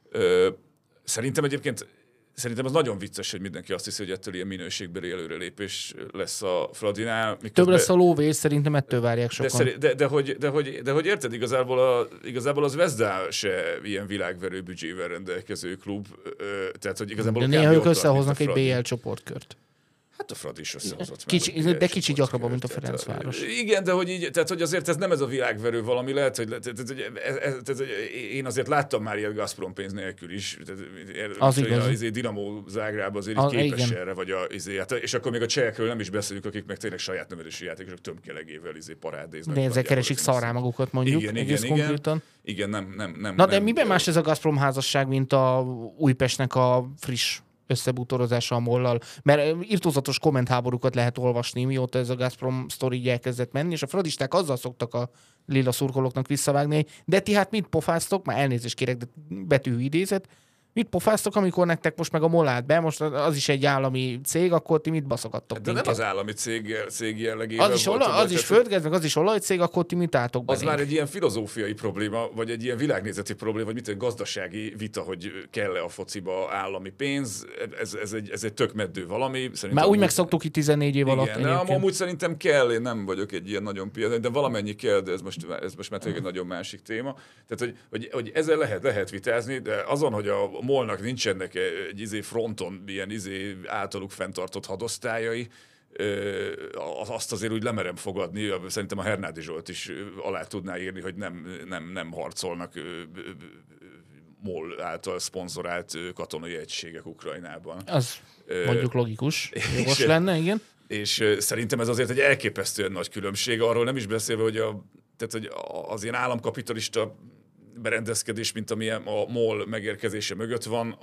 Szerintem az nagyon vicces, hogy mindenki azt hiszi, hogy ettől ilyen minőségbeli előrelépés lesz a Fradinál. Több lesz a lóvés, szerintem ettől várják sokan. De hogy érted, igazából az Zvezda se ilyen világverő büdzsével rendelkező klub. Tehát, hogy igazából de néha ők összehoznak egy BL csoportkört. Hát a Fradi is összehozott. De kicsit gyakrabban, mint a Ferencváros. Igen, de hogy azért ez nem ez a világverő valami, lehet, hogy én azért láttam már ilyen Gazprom pénz nélkül is. Az igaz. A Dinamo Zágráb azért képes erre, vagy és akkor még a csehekről nem is beszéljük, akik meg tényleg saját nevelési játékosok tömkelegével parádéznek. De ezzel keresik szarrá magukat, mondjuk. Igen, nem. Na de miben más ez a Gazprom házasság, mint a Újpestnek a friss összebútorozása a Mollal, mert irtózatos kommentháborúkat lehet olvasni, mióta ez a Gazprom sztori így elkezdett menni, és a fradisták azzal szoktak a lila szurkolóknak visszavágni, de ti hát mit pofáztok, már elnézést kérek, de betűhű idézet, mit pofáztok, amikor nektek most meg a Moll állt be, most az is egy állami cég, akkor ti mit baszogattok? De nem az állami cég jellegével. Az is földgáz, meg az is olajcég, akkor ti mit álltok be? Az már egy ilyen filozófiai probléma, vagy egy ilyen világnézeti probléma, vagy mit egy gazdasági vita, hogy kell-e a fociba állami pénz, ez egy tök meddő valami. Már úgy megszoktuk itt 14 év alatt. Igen, amúgy szerintem kell, én nem vagyok egy ilyen nagyon piac, de valamennyi kell, de ez most már egy nagyon másik téma. Tehát, hogy ezzel lehet vitázni, de azon, hogy a MOL-nak nincsenek egy fronton ilyen általuk fenntartott hadosztályai, azt azért úgy lemerem fogadni, szerintem a Hernádi Zsolt is alá tudná írni, hogy nem harcolnak MOL által szponzorált katonai egységek Ukrajnában. Az mondjuk logikus, jogos lenne, igen. És szerintem ez azért egy elképesztően nagy különbség, arról nem is beszélve, hogy hogy az ilyen államkapitalista berendezkedés, mint amilyen a MOL megérkezése mögött van,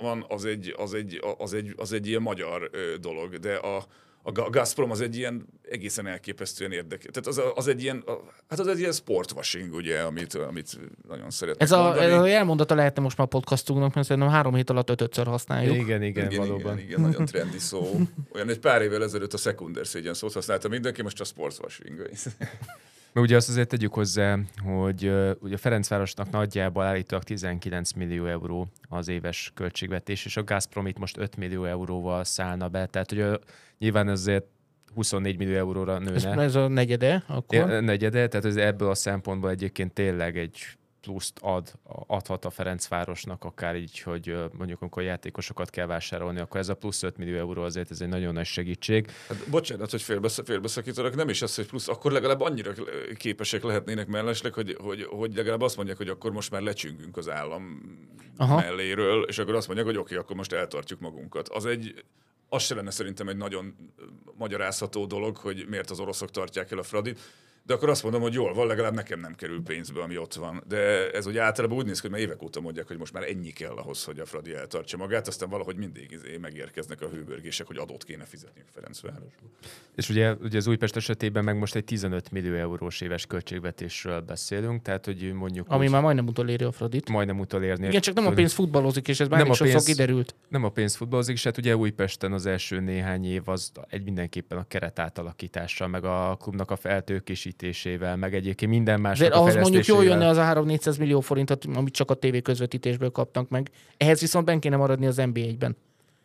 az egy ilyen magyar dolog, de a Gazprom az egy ilyen egészen elképesztően érdekes. Tehát az egy ilyen sportwashing, ugye, amit nagyon szeretnek mondani. Ez a elmondata lehetne most már podcastunknak, mert szerintem 3 hét alatt 5-ször használjuk. Igen, valóban. Igen, nagyon trendi szó. Olyan egy pár évvel ezelőtt a szekunder szégyen szót használta mindenki, most a sportwashing. Mert ugye azt azért tegyük hozzá, hogy ugye Ferencvárosnak nagyjából állítólag 19 millió euró az éves költségvetés, és a Gazprom itt most 5 millió euróval szállna be, tehát ugye nyilván azért 24 millió euróra nőne. Ez a negyede akkor? Negyede, tehát ez ebből a szempontból egyébként tényleg egy pluszt adhat a Ferencvárosnak, akár így, hogy mondjuk amikor játékosokat kell vásárolni, akkor ez a plusz 5 millió euró azért ez egy nagyon nagy segítség. Hát, bocsánat, hogy félbeszakítanak, nem is az, hogy plusz, akkor legalább annyira képesek lehetnének mellesleg, hogy legalább azt mondják, hogy akkor most már lecsüngünk az állam melléről, és akkor azt mondják, hogy oké, akkor most eltartjuk magunkat. Az se lenne szerintem egy nagyon magyarázható dolog, hogy miért az oroszok tartják el a Fradit, de akkor azt mondom, hogy jól van, legalább nekem nem kerül pénzbe, ami ott van. De ez ugye általában úgy néz ki, hogy már évek óta mondják, hogy most már ennyi kell ahhoz, hogy a Fradi eltartsa magát, aztán valahogy mindig megérkeznek a hőbörgések, hogy adót kéne fizetni a Ferencvárosba. És ugye az Újpest esetében meg most egy 15 millió eurós éves költségvetésről beszélünk, tehát hogy mondjuk... Ami már majdnem utoléri a Fradit. Majdnem utolérni. Igen, csak nem a pénz futballozik, és ez már is sokszor kiderült. Nem a pénz futballozik, és hát ugye Újpesten az első néhány év az mindenképpen a keret átalakítással, meg a klubnak a feltőkésítésével, meg egyébként minden másnak a fejlesztésével. Ahhoz mondjuk jól jönne az a 300-400 millió forintot, amit csak a TV közvetítésből kapnak meg. Ehhez viszont benn kéne maradni az NB1-ben.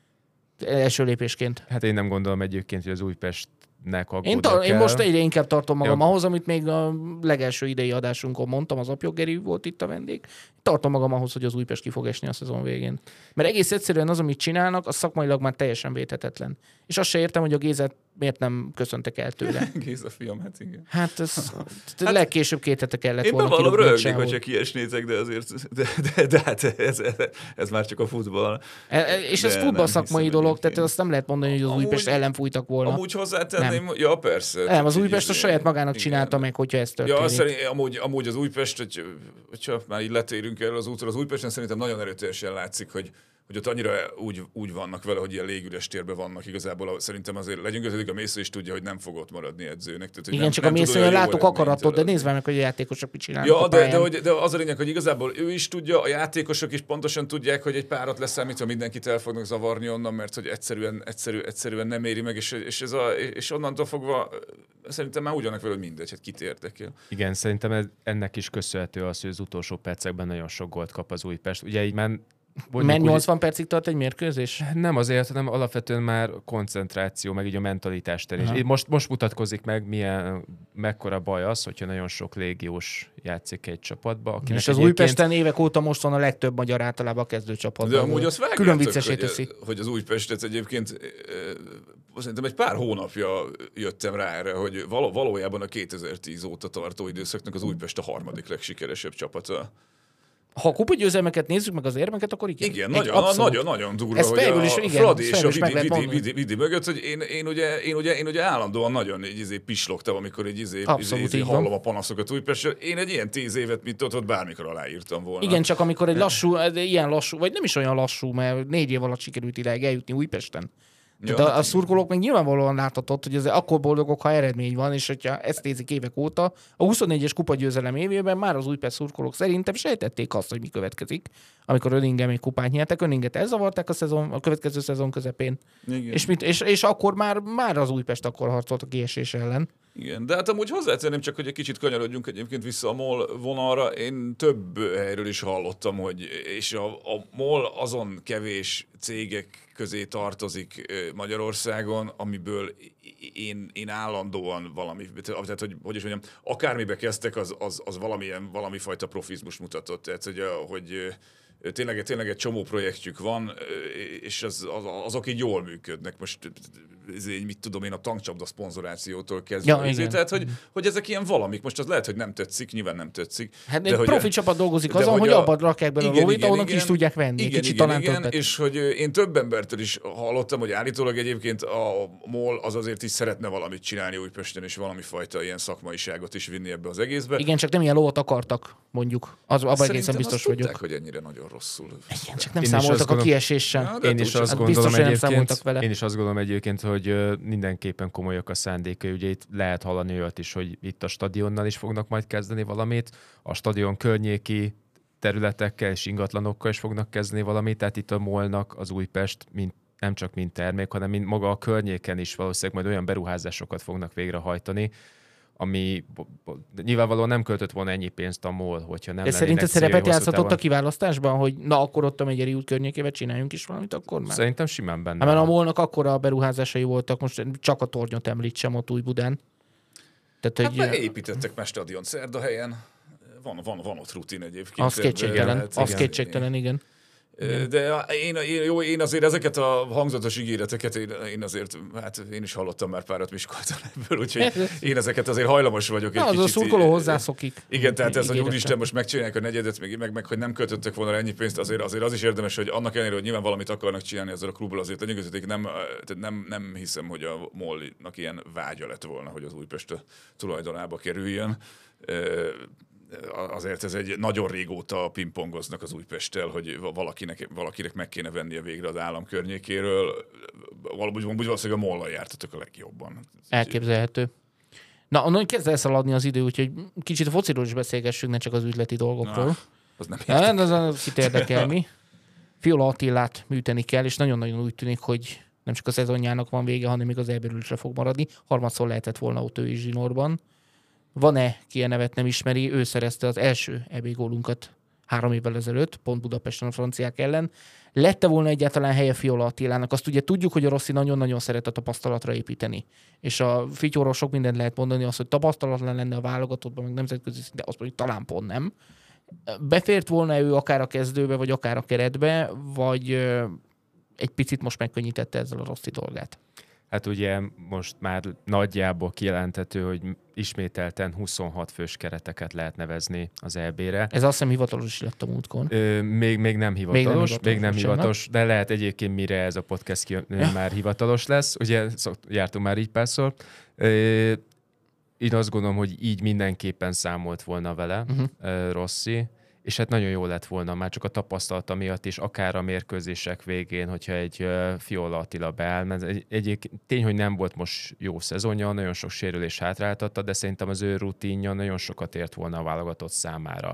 Első lépésként. Hát én nem gondolom egyébként, hogy az Újpestnek aggódnak Én most egyre inkább tartom magam ahhoz, amit még a legelső idei adásunkon mondtam, az Apjog Geri volt itt a vendég. Tartom magam ahhoz, hogy az Újpest ki fog esni a szezon végén. Mert egész egyszerűen az, amit csinálnak, az szakmailag már teljesen védhetetlen. És azt se értem, hogy a Gézát miért nem köszöntek el tőle. Géza fiam, hát igen. Hát ez legkésőbb 2 hete kellett én volna. Én bevallom röhögnék, hogyha kiesnétek, de azért de hát ez már csak a futball. És ez futball szakmai dolog, tehát azt nem lehet mondani, hogy az Újpest ellen fújtak volna. Amúgy hozzátenném, ja persze. Nem, az Újpest a saját magának csinálta meg, hogyha ez történik. Ja, amúgy az Újpest, hogyha már így letérünk erről az útról, az Újpesten szerintem nagyon erőteljesen látszik, hogy ott annyira úgy vannak vele, hogy ilyen légüres térben vannak igazából. Szerintem azért legyünk, a Mésző is tudja, hogy nem fog ott maradni edzőnek. Tehát, igen, csak a Mészőn látok akaratot, de nézd meg, hogy a játékosok mit csinálnak. Ja, de az a lényeg, hogy igazából ő is tudja, a játékosok is pontosan tudják, hogy egy párat leszámítva mindenkit el fognak zavarni onnan, mert hogy egyszerűen nem éri meg, és onnantól fogva szerintem már ugyanak vele, hogy mindegy, hát kit érdekel. Igen, szerintem ennek is köszönhető az, hogy az utolsó percekben nagyon sok gólt kap az Újpest. Ugye így már mert 80 percig tart egy mérkőzés? Nem azért, hanem alapvetően már koncentráció, meg így a mentalitás terén. Most mutatkozik meg, mekkora baj az, hogyha nagyon sok légiós játszik egy csapatba. És az Újpesten évek óta most van a legtöbb magyar általában a kezdőcsapatban. De amúgy azt külön viccesé teszi. Hogy az Újpestet egyébként szerintem egy pár hónapja jöttem rá erre, hogy valójában a 2010 óta tartó időszaknak az Újpest a 3. legsikeresebb csapata. Ha a kupagyőzelmeket nézzük meg az érmeket, akkor igen. Igen, nagyon durva, hogy a Fradi és a Vidi mögött, hogy én ugye állandóan nagyon pislogtam, amikor hallom a panaszokat Újpestről. Én egy ilyen 10 évet, mint ott bármikor aláírtam volna. Igen, csak amikor egy ilyen lassú, vagy nem is olyan lassú, mert 4 év alatt sikerült idáig eljutni Újpesten. Ja, de a szurkolók meg nyilvánvalóan láthatott, hogy akkor boldogok, ha eredmény van, és hogyha ezt nézik évek óta, a 24-es kupagyőzelem évében már az Újpest szurkolók szerintem sejtették azt, hogy mi következik, amikor Öningen még kupát nyertek. Öninget elzavarták a következő szezon közepén. És akkor már az Újpest akkor harcolt a kiesés ellen. Igen, de hát amúgy hozzátenném csak, hogy egy kicsit kanyarodjunk egyébként vissza a MOL vonalra. Én több helyről is hallottam, hogy és a MOL azon kevés cégek közé tartozik Magyarországon, amiből én állandóan valami, tehát hogy is mondjam, akármibe kezdtek, az valami fajta profizmus mutatott. Tehát, hogy tényleg egy csomó projektjük van, és azok így jól működnek. Most mit tudom én, a tankcsapda szponzorációtól kezdve. Tehát, hogy ezek ilyen valamik. Most az lehet, hogy nem tetszik, nyilván nem tetszik. Hát egy profi csapat dolgozik azon, hogy abban rakják bele a lóvét, ahonnan ki is tudják venni. Igen, és hogy én több embertől is hallottam, hogy állítólag egyébként a MOL az azért is szeretne valamit csinálni Újpesten, és valami fajta ilyen szakmaiságot is vinni ebbe az egészbe. Igen, csak nem ilyen lovat akartak, mondjuk. Abban egészen biztos vagyok. Tudták, hogy ennyire nagyon rosszul. Igen, csak nem számoltak a kieséssel. Én is azt gondolom egyébként, hogy mindenképpen komolyak a szándékai. Ugye itt lehet hallani olyat is, hogy itt a stadionnal is fognak majd kezdeni valamit, a stadion környéki területekkel és ingatlanokkal is fognak kezdeni valamit, tehát itt a MOL-nak az Újpest nem csak mint termék, hanem mint maga a környéken is valószínűleg majd olyan beruházásokat fognak végrehajtani, ami nyilvánvalóan nem költött volna ennyi pénzt a MOL, hogyha nem. De szerinted szerepet játszhatott a kiválasztásban, hogy na akkor ott a Megyeri út környékével csináljunk is valamit akkor már? Szerintem simán benne. Mert a MOL-nak akkora beruházásai voltak, most csak a tornyot említsem ott Újbudán. Tehát, hogy építettek már stadion Szerdahelyen. Van ott rutin egyébként. Az kétségtelen, igen. De én azért ezeket a hangzatos ígéreteket, én azért, hát én is hallottam már párat Miskolcon ebből, úgyhogy én ezeket azért hajlamos vagyok egy kicsit. Az a szurkoló hozzászokik. Igen, tehát ez, hogy úristen, most megcsinálják a negyedet, meg hogy nem költöttek volna ennyi pénzt, azért az is érdemes, hogy annak ellenére, hogy nyilván valamit akarnak csinálni ezzel a klubbal, azért lenyűgöződik, nem hiszem, hogy a MOL-nak ilyen vágya lett volna, hogy az Újpest tulajdonába kerüljön. Azért ez egy nagyon régóta pingpongoznak az Újpesttel, hogy valakinek meg kéne vennie végre az állam környékéről. Valószínűleg a MOL-lal jártatok a legjobban. Elképzelhető. Na, onnan kezd elszaladni az idő, úgyhogy kicsit a fociról is beszélgessünk, ne csak az üzleti dolgokról. Az nem érdekel. Az kit érdekel mi. Fiola Attilát műteni kell, és nagyon-nagyon úgy tűnik, hogy nem csak a szezonjának van vége, hanem még az elbérülésre fog maradni. Harmadszor lehetett volna ott ő is zsinórban. Van-e, ki a nevet nem ismeri, ő szerezte az első EB gólunkat 3 évvel ezelőtt, pont Budapesten a franciák ellen. Lette volna egyáltalán helye Fiola Attilának? Azt ugye tudjuk, hogy a Rossi nagyon-nagyon szeret a tapasztalatra építeni. És a Fityóról sok mindent lehet mondani, az, hogy tapasztalatlan lenne a válogatottban, meg nemzetközi szinten, azt mondjuk talán pont nem. Befért volna ő akár a kezdőbe, vagy akár a keretbe, vagy egy picit most megkönnyítette ezzel a Rossi dolgát? Hát ugye most már nagyjából kijelenthető, hogy ismételten 26 fős kereteket lehet nevezni az EB-re. Ez azt hiszem hivatalos is lett a múltkor. Még nem hivatalos, de lehet egyébként mire ez a podcast már hivatalos lesz. Ugye jártunk már így párszor. Én azt gondolom, hogy így mindenképpen számolt volna vele Rossi. És hát nagyon jó lett volna már csak a tapasztalata miatt is, akár a mérkőzések végén, hogyha egy Fiola Attila beáll, mert tény, hogy nem volt most jó szezonja, nagyon sok sérülés hátráltatta, de szerintem az ő rutinja nagyon sokat ért volna a válogatott számára.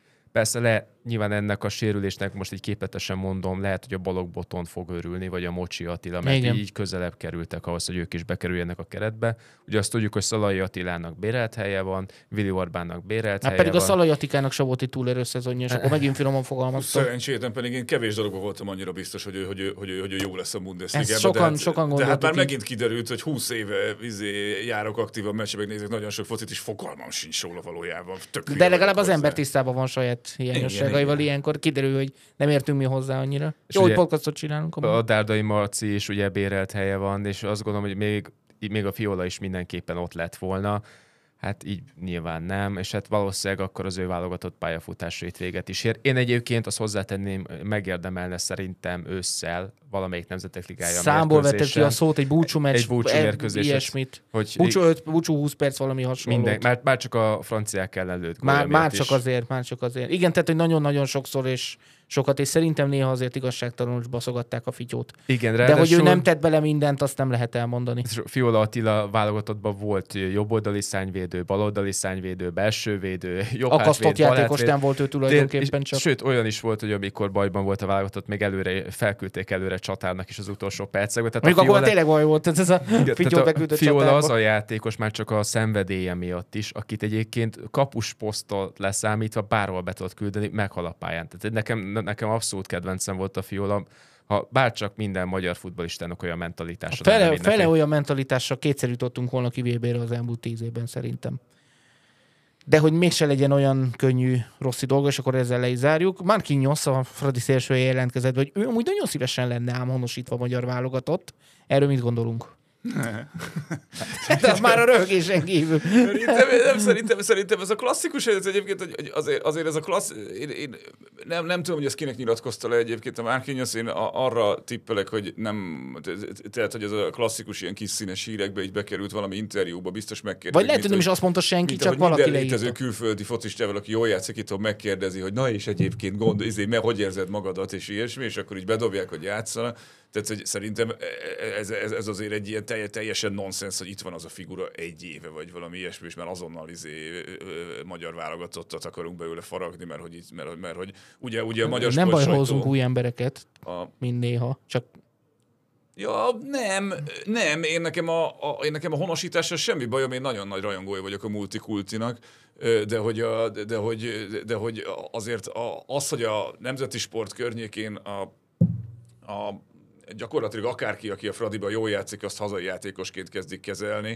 Persze nyilván ennek a sérülésnek most egy képletesen mondom, lehet, hogy a Balogh Botond fog örülni, vagy a Mocsi Attila, mert így közelebb kerültek ahhoz, hogy ők is bekerüljenek a keretbe. Ugye azt tudjuk, hogy Szalai Attilának bérelt helye van, Vili Orbánnak bérelt helye pedig van. A Szalai Attilának se volt egy túl erős szezonja, és akkor megint finoman fogalmaztam. Szerencsétlen pedig én kevés dologban voltam annyira biztos, hogy ő jó lesz a Bundesligában. Sokan de hát már megint kiderült, hogy 20 éve járok aktívan meccse, megnézek nagyon sok focit, és fogalmam sincs róla valójában. De legalább az ember tisztában van saját hiányosságaival, ilyenkor kiderül, hogy nem értünk mi hozzá annyira. Jó, hogy podcastot csinálunk. A Dárdai Marci is ugye bérelt helye van, és azt gondolom, hogy még a Fiola is mindenképpen ott lett volna. Hát így nyilván nem, és hát valószínűleg akkor az ő válogatott pályafutásait véget is ér. Én egyébként azt hozzátenném, megérdemelne szerintem ősszel valamelyik nemzetek ligája számból vetett ki a szót, egy búcsú meccs, egy búcsú mérkőzés, ilyesmit. Búcsú 20 perc, valami hasonló. Már csak a franciák ellen lőtt gól. Már csak azért. Igen, tehát, hogy nagyon-nagyon sokszor és sokat, és szerintem néha azért igazságtalanul is baszogatták a Fityót. Igen, de hogy ő nem tett bele mindent, azt nem lehet elmondani. Fiola Attila válogatottban volt jobboldali szárnyvédő, baloldali szárnyvédő, belsővédő, akasztott játékos nem volt ő tulajdonképpen csak. Sőt, olyan is volt, hogy amikor bajban volt a válogatott, még felküldték előre csatárnak is az utolsó percekben. Mondjuk akkor tényleg baj volt, ez a Fityó beküldött csatárba. Fiola az a játékos már csak a szenvedélye miatt is, akit egyébként kapusposzttól leszámítva bárhol be tudott küldeni, meghal a pályán. Tehát nekem abszolút kedvencem volt a Fiola, ha bárcsak minden magyar futballistának olyan mentalitása. Fele olyan mentalitással kétszer jutottunk volna ki VB-re az elmúlt 10 évben szerintem. De hogy mégse legyen olyan könnyű Rossi dolga, és akkor ezzel le is zárjuk. Marquinhos, a Fradi szélsője jelentkezett, hogy ő amúgy nagyon szívesen lenne ám honosítva magyar válogatott. Erről mit gondolunk? De már a röhögésen kívül. Szerintem ez a klasszikus helyzet egyébként, hogy azért ez a én nem tudom, hogy ez kinek nyilatkozta le egyébként a Marquinhos, én arra tippelek, hogy nem, tehát hogy ez a klasszikus ilyen kis színes hírekbe így bekerült valami interjúba, biztos megkérdezik. Vagy lehet, hogy nem is azt mondta senki, csak valaki leírta. Létező külföldi focistával, aki jól játszik, itt megkérdezi, hogy na és egyébként mert hogy érzed magadat, és ilyesmi, és akkor így bedobják, hogy játszana. Tehát, hogy szerintem ez azért egy ilyen teljesen nonsens, hogy itt van az a figura egy éve, vagy valami ilyesmi, és már azonnal magyar válogatottat akarunk belőle faragni, mert hogy ugye a magyar nem baj, hozunk új embereket, mint néha, csak... Ja, nem. Én nekem a honosítással semmi bajom, én nagyon nagy rajongója vagyok a multikultinak, de hogy azért az, hogy a nemzeti sport környékén gyakorlatilag akárki, aki a Fradiban jól játszik, azt hazai játékosként kezdik kezelni.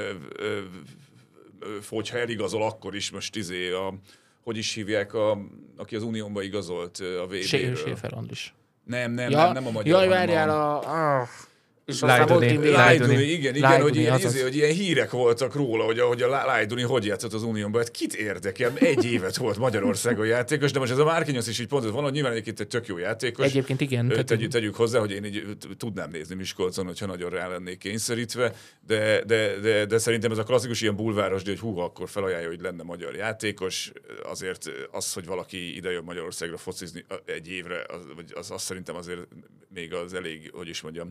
Hogyha eligazol, akkor is most hogy is hívják, aki az Uniónba igazolt a VB-ről. Schäfer Andris. Nem a magyar. Jaj, várjál És Lajduni, igen, hogy ilyen hírek voltak róla, hogy a Lajduni hogy játszott az Uniónban. Hát kit érdekel? Egy évet volt Magyarországon játékos, de most ez a Marquinhos is így pont van, hogy nyilván egyébként egy tök jó játékos. Egyébként igen. Tegyük hozzá, hogy én így tudnám nézni Miskolcon, hogyha nagyon rá lennék kényszerítve, de szerintem ez a klasszikus ilyen bulváros, de hogy akkor felajánlja, hogy lenne magyar játékos, azért az, hogy valaki ide jön Magyarországra focizni egy évre, az szerintem azért még az elég, hogy is mondjam,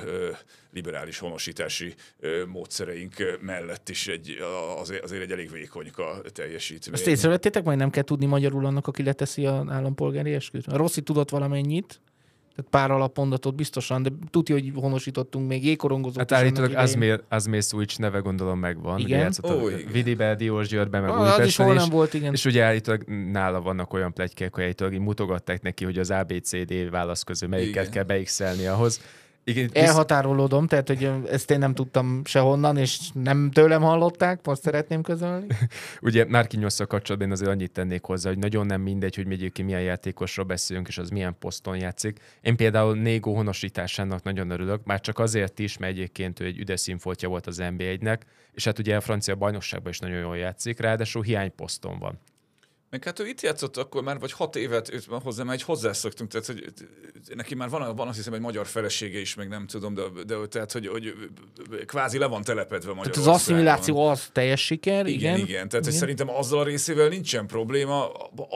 liberális honosítási módszereink mellett is azért egy elég vékonyka teljesítmény. Ezt észrevettétek, majd nem kell tudni magyarul annak, aki leteszi az állampolgári esküt? A Rossi tudott valamennyit, tehát pár alapmondatot biztosan, de tudja, hogy honosítottunk még jégkorongozott. Hát állítólag Azmir Switch neve gondolom megvan. Igen? Játszott Vidébe, Diósgyőrben, meg Újpesten is. Volt, igen. És ugye állítólag nála vannak olyan pletykák, hogy állítólag mutogatták neki, hogy az ABCD válasz közül melyiket kell beixelni ahhoz. Igen, elhatárolódom, tehát hogy ezt én nem tudtam sehonnan, és nem tőlem hallották, most szeretném közölni. Ugye Marquinhosszal kapcsolatban azért annyit tennék hozzá, hogy nagyon nem mindegy, hogy egyébként milyen játékosról beszélünk, és az milyen poszton játszik. Én például Négó honosításának nagyon örülök, már csak azért is, mert egyébként ő egy üdes színfoltja volt az NB1-nek, és hát ugye a francia bajnokságban is nagyon jól játszik, ráadásul hiányposzton van. Meg hát ő itt játszott akkor már, vagy 6 évet, őt hozzá már hozzászoktunk, tehát hogy neki már van azt hiszem egy magyar felesége is, meg nem tudom, de tehát, hogy kvázi le van telepedve Magyarországon. Tehát az asszimiláció az teljes siker, igen. Igen, tehát igen. Szerintem azzal a részével nincsen probléma.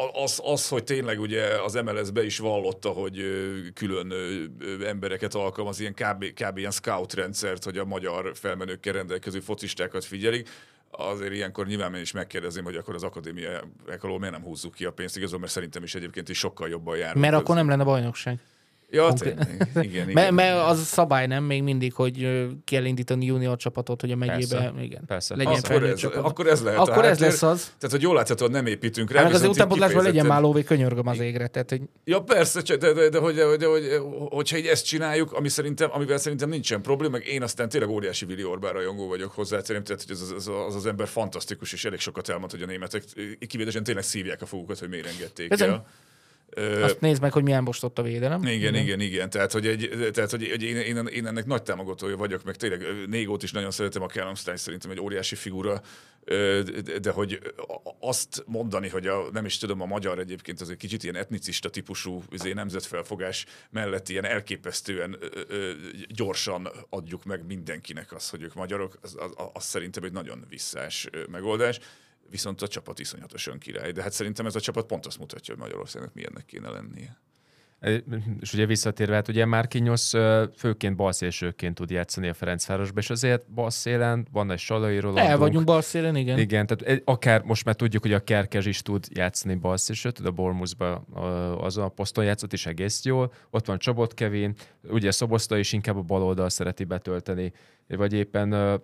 Az, hogy tényleg ugye az MLS-be is vallotta, hogy külön embereket alkalmaz, ilyen kb. Ilyen scout rendszert, hogy a magyar felmenőkkel rendelkező focistákat figyelik. Azért ilyenkor nyilván én is megkérdezném, hogy akkor az akadémiák alól miért nem húzzuk ki a pénzt, igazol, mert szerintem is egyébként is sokkal jobban járunk. Mert akkor nem lenne bajnokság. Ja, igen. Mert az szabály nem még mindig, hogy kell indítani junior csapatot, hogy a megyébe legyen felnőtt csapat. Akkor ez lehet. Akkor ez lesz az. Tehát, hogy jól láthatóan nem építünk rá. Hát az utánpótlásban legyen már lóvé, könyörgöm az égre. Tehát, hogy... Ja persze, de hogyha így ezt csináljuk, amivel szerintem nincsen probléma, meg én aztán tényleg óriási Willi Orbán rajongó vagyok hozzá, szerintem, tehát, hogy az ember fantasztikus, és elég sokat elmond, hogy a németek kivételesen tényleg szívják a fogukat, hogy miért engedték el. Azt nézd meg, hogy milyen bostott a védelem. Igen. Tehát, hogy én ennek nagy támogatója vagyok, meg tényleg Négót is nagyon szeretem, a Kellenstein szerintem egy óriási figura, de hogy azt mondani, hogy nem is tudom, a magyar egyébként az egy kicsit ilyen etnicista típusú nemzetfelfogás mellett ilyen elképesztően gyorsan adjuk meg mindenkinek azt, hogy ők magyarok, az szerintem egy nagyon visszás megoldás. Viszont a csapat iszonyatosan király. De hát szerintem ez a csapat pont azt mutatja, hogy Magyarországnak milyennek kéne lennie. És ugye visszatérve, hát ugye Marquinhos főként balszélsőként tud játszani a Ferencvárosba, és azért balszélen van egy Salai Rolandunk. El vagyunk balszélen, igen. Igen, tehát akár most már tudjuk, hogy a Kerkez is tud játszani balszélsőt, a Bournemouthba azon a poszton játszott is egész jól. Ott van Csabot Kevin, ugye Szoboszlai is inkább a bal oldal szereti betölteni, vagy éppen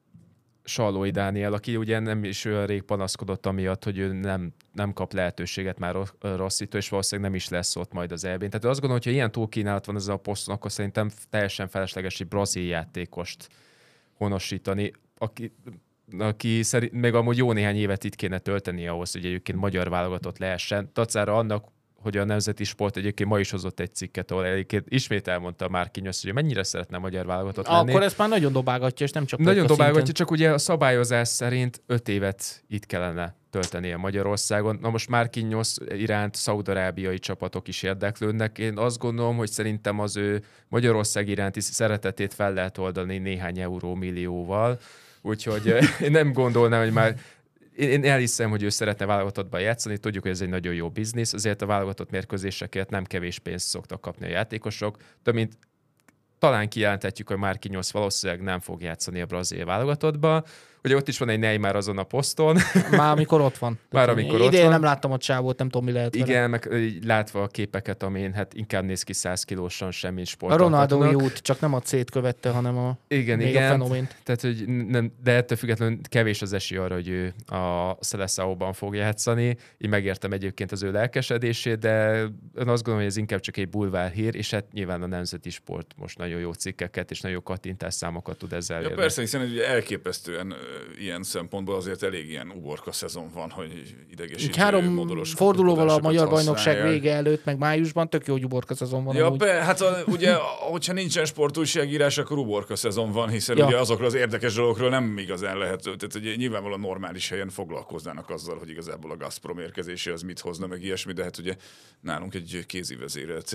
Sallói Dániel, aki ugye nem is olyan rég panaszkodott amiatt, hogy ő nem kap lehetőséget már Rosszitól, és valószínűleg nem is lesz ott majd az EB-n. Tehát azt gondolom, hogy ha ilyen túlkínálat van ezzel a poszton, akkor szerintem teljesen felesleges egy brazil játékost honosítani, aki aki szerint még amúgy jó néhány évet itt kéne tölteni ahhoz, hogy egyébként magyar válogatott lehessen. Tacára annak, hogy a Nemzeti Sport egyébként ma is hozott egy cikket, ahol egyébként ismét elmondta Márquinhos, hogy mennyire szeretne magyar válogatott lenni. Akkor ezt már nagyon dobálgatja, és nem csak nagyon dobálgatja, csak ugye a szabályozás szerint 5 évet itt kellene töltenie Magyarországon. Na most Márquinhos iránt szaudarábiai csapatok is érdeklődnek. Én azt gondolom, hogy szerintem az ő Magyarország iránti szeretetét fel lehet oldani néhány eurómillióval. Úgyhogy én nem gondolnám, hogy már én elhiszem, hogy ő szeretne válogatottban játszani, tudjuk, hogy ez egy nagyon jó biznisz, azért a válogatott mérkőzésekért nem kevés pénzt szoktak kapni a játékosok. Több mint talán kijelenthetjük, hogy Márquinhos valószínűleg nem fog játszani a brazil válogatottba. Ugye ott is van egy Neymar azon a poszton. Már amikor ott van. Már amikor ott idén van. nem láttam a csávót, nem tudom, mi lehet vele. Igen, meg látva a képeket, amin hát inkább néz ki 100 kilósan sem, mint A sportalkatúnak. Ronaldo út, csak nem a C-t követte, hanem a még a fenomént. Tehát, hogy nem, de ettől függetlenül kevés az esély arra, hogy ő a Seleção-ban fog játszani. Így megértem egyébként az ő lelkesedését, de én azt gondolom, hogy ez inkább csak egy bulvár hír, és hát nyilván a Nemzeti Sport most nagyon jó cikkeket és nagyon jó kattintás számokat tud ezzel érni. Persze, hiszen ugye elképesztően ilyen szempontból azért elég ilyen uborka szezon van, hogy idegesítő 3 modoros fordulóval a magyar használják. bajnokság vége előtt, meg májusban tök jó, hogy uborka szezon van. Ja, amúgy. hát ugye, hogyha nincsen sportújságírás, akkor uborka szezon van, hiszen Ja. ugye azokról az érdekes dolgokról nem igazán lehet, tehát ugye nyilvánvalóan normális helyen foglalkoznának azzal, hogy igazából a Gazprom érkezése az mit hozna, meg ilyesmi, de hát ugye nálunk egy kézi vezérelt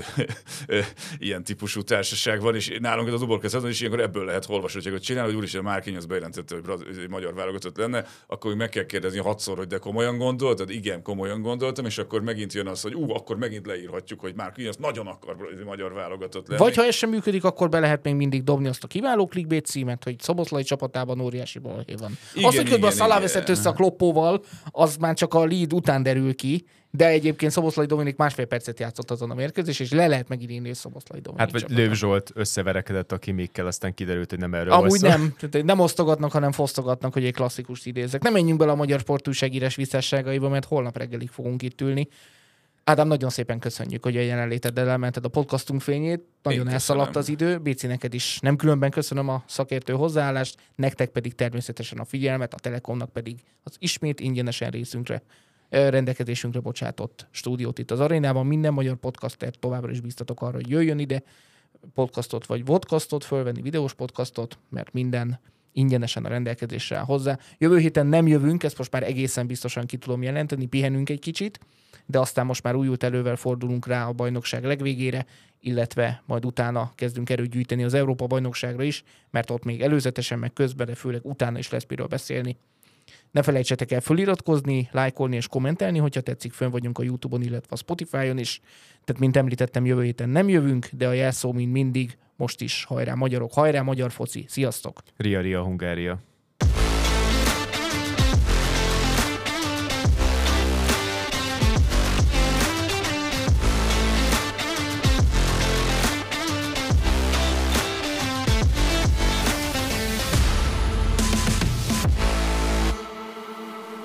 ilyen típusú társaság van, és nálunk ez az uborka szezon, és ilyenkor ebből lehet olvasótságot csinálni, hogy úristen, Márquinhos bejelentette, hogy egy magyar válogatott lenne, akkor meg kell kérdezni 6-szor, hogy de komolyan gondoltad? Igen, komolyan gondoltam, és akkor megint jön az, hogy akkor megint leírhatjuk, hogy Márquinhos nagyon akar magyar válogatott lenni. Vagy ha ez sem működik, akkor be lehet még mindig dobni azt a kiváló clickbait címet, hogy Szoboszlai csapatában óriási balhé van. Igen, Az, hogy közben a igen, Szalá igen. veszett össze a Kloppóval, az már csak a lead után derül ki, de egyébként Szoboszlai Dominik 1,5 percet játszott azon a mérkőzés, és le lehet megint írni, hogy Szoboszlai Dominik Hát vagy csapata. Löw Zsolt összeverekedett a Kimikkel, aztán kiderült, hogy nem erről Amúgy van szó. nem. Tehát nem osztogatnak, hanem fosztogatnak, hogy egy klasszikust idézzek. Nem menjünk bele a magyar sportújságírás visszásságaiba, mert holnap reggelig fogunk itt ülni. Ádám, nagyon szépen köszönjük, hogy a jelenléteddel elmented a podcastunk fényét. Nagyon Én elszaladt köszönöm. az idő. Béci, neked is nem különben köszönöm a szakértő hozzáállást, nektek pedig természetesen a figyelmet, a Telekomnak pedig az ismét ingyenesen rendelkezésünkre bocsátott stúdiót itt az arénában. Minden magyar podcaster továbbra is biztatok arra, hogy jöjjön ide podcastot vagy vodcastot fölvenni, videós podcastot, mert minden ingyenesen a rendelkezésre áll hozzá. Jövő héten nem jövünk, ezt most már egészen biztosan ki tudom jelenteni, pihenünk egy kicsit, de aztán most már újult elővel fordulunk rá a bajnokság legvégére, illetve majd utána kezdünk erőt gyűjteni az Európa-bajnokságra is, mert ott még előzetesen, meg közben, de főleg utána is lesz miről beszélni. Ne felejtsetek el föliratkozni, lájkolni és kommentelni, hogyha tetszik, fönn vagyunk a YouTube-on, illetve a Spotify-on is. Tehát, mint említettem, jövő héten nem jövünk, de a jelszó, mint mindig, most is hajrá magyarok, hajrá magyar foci. Sziasztok! Ria, Hungária.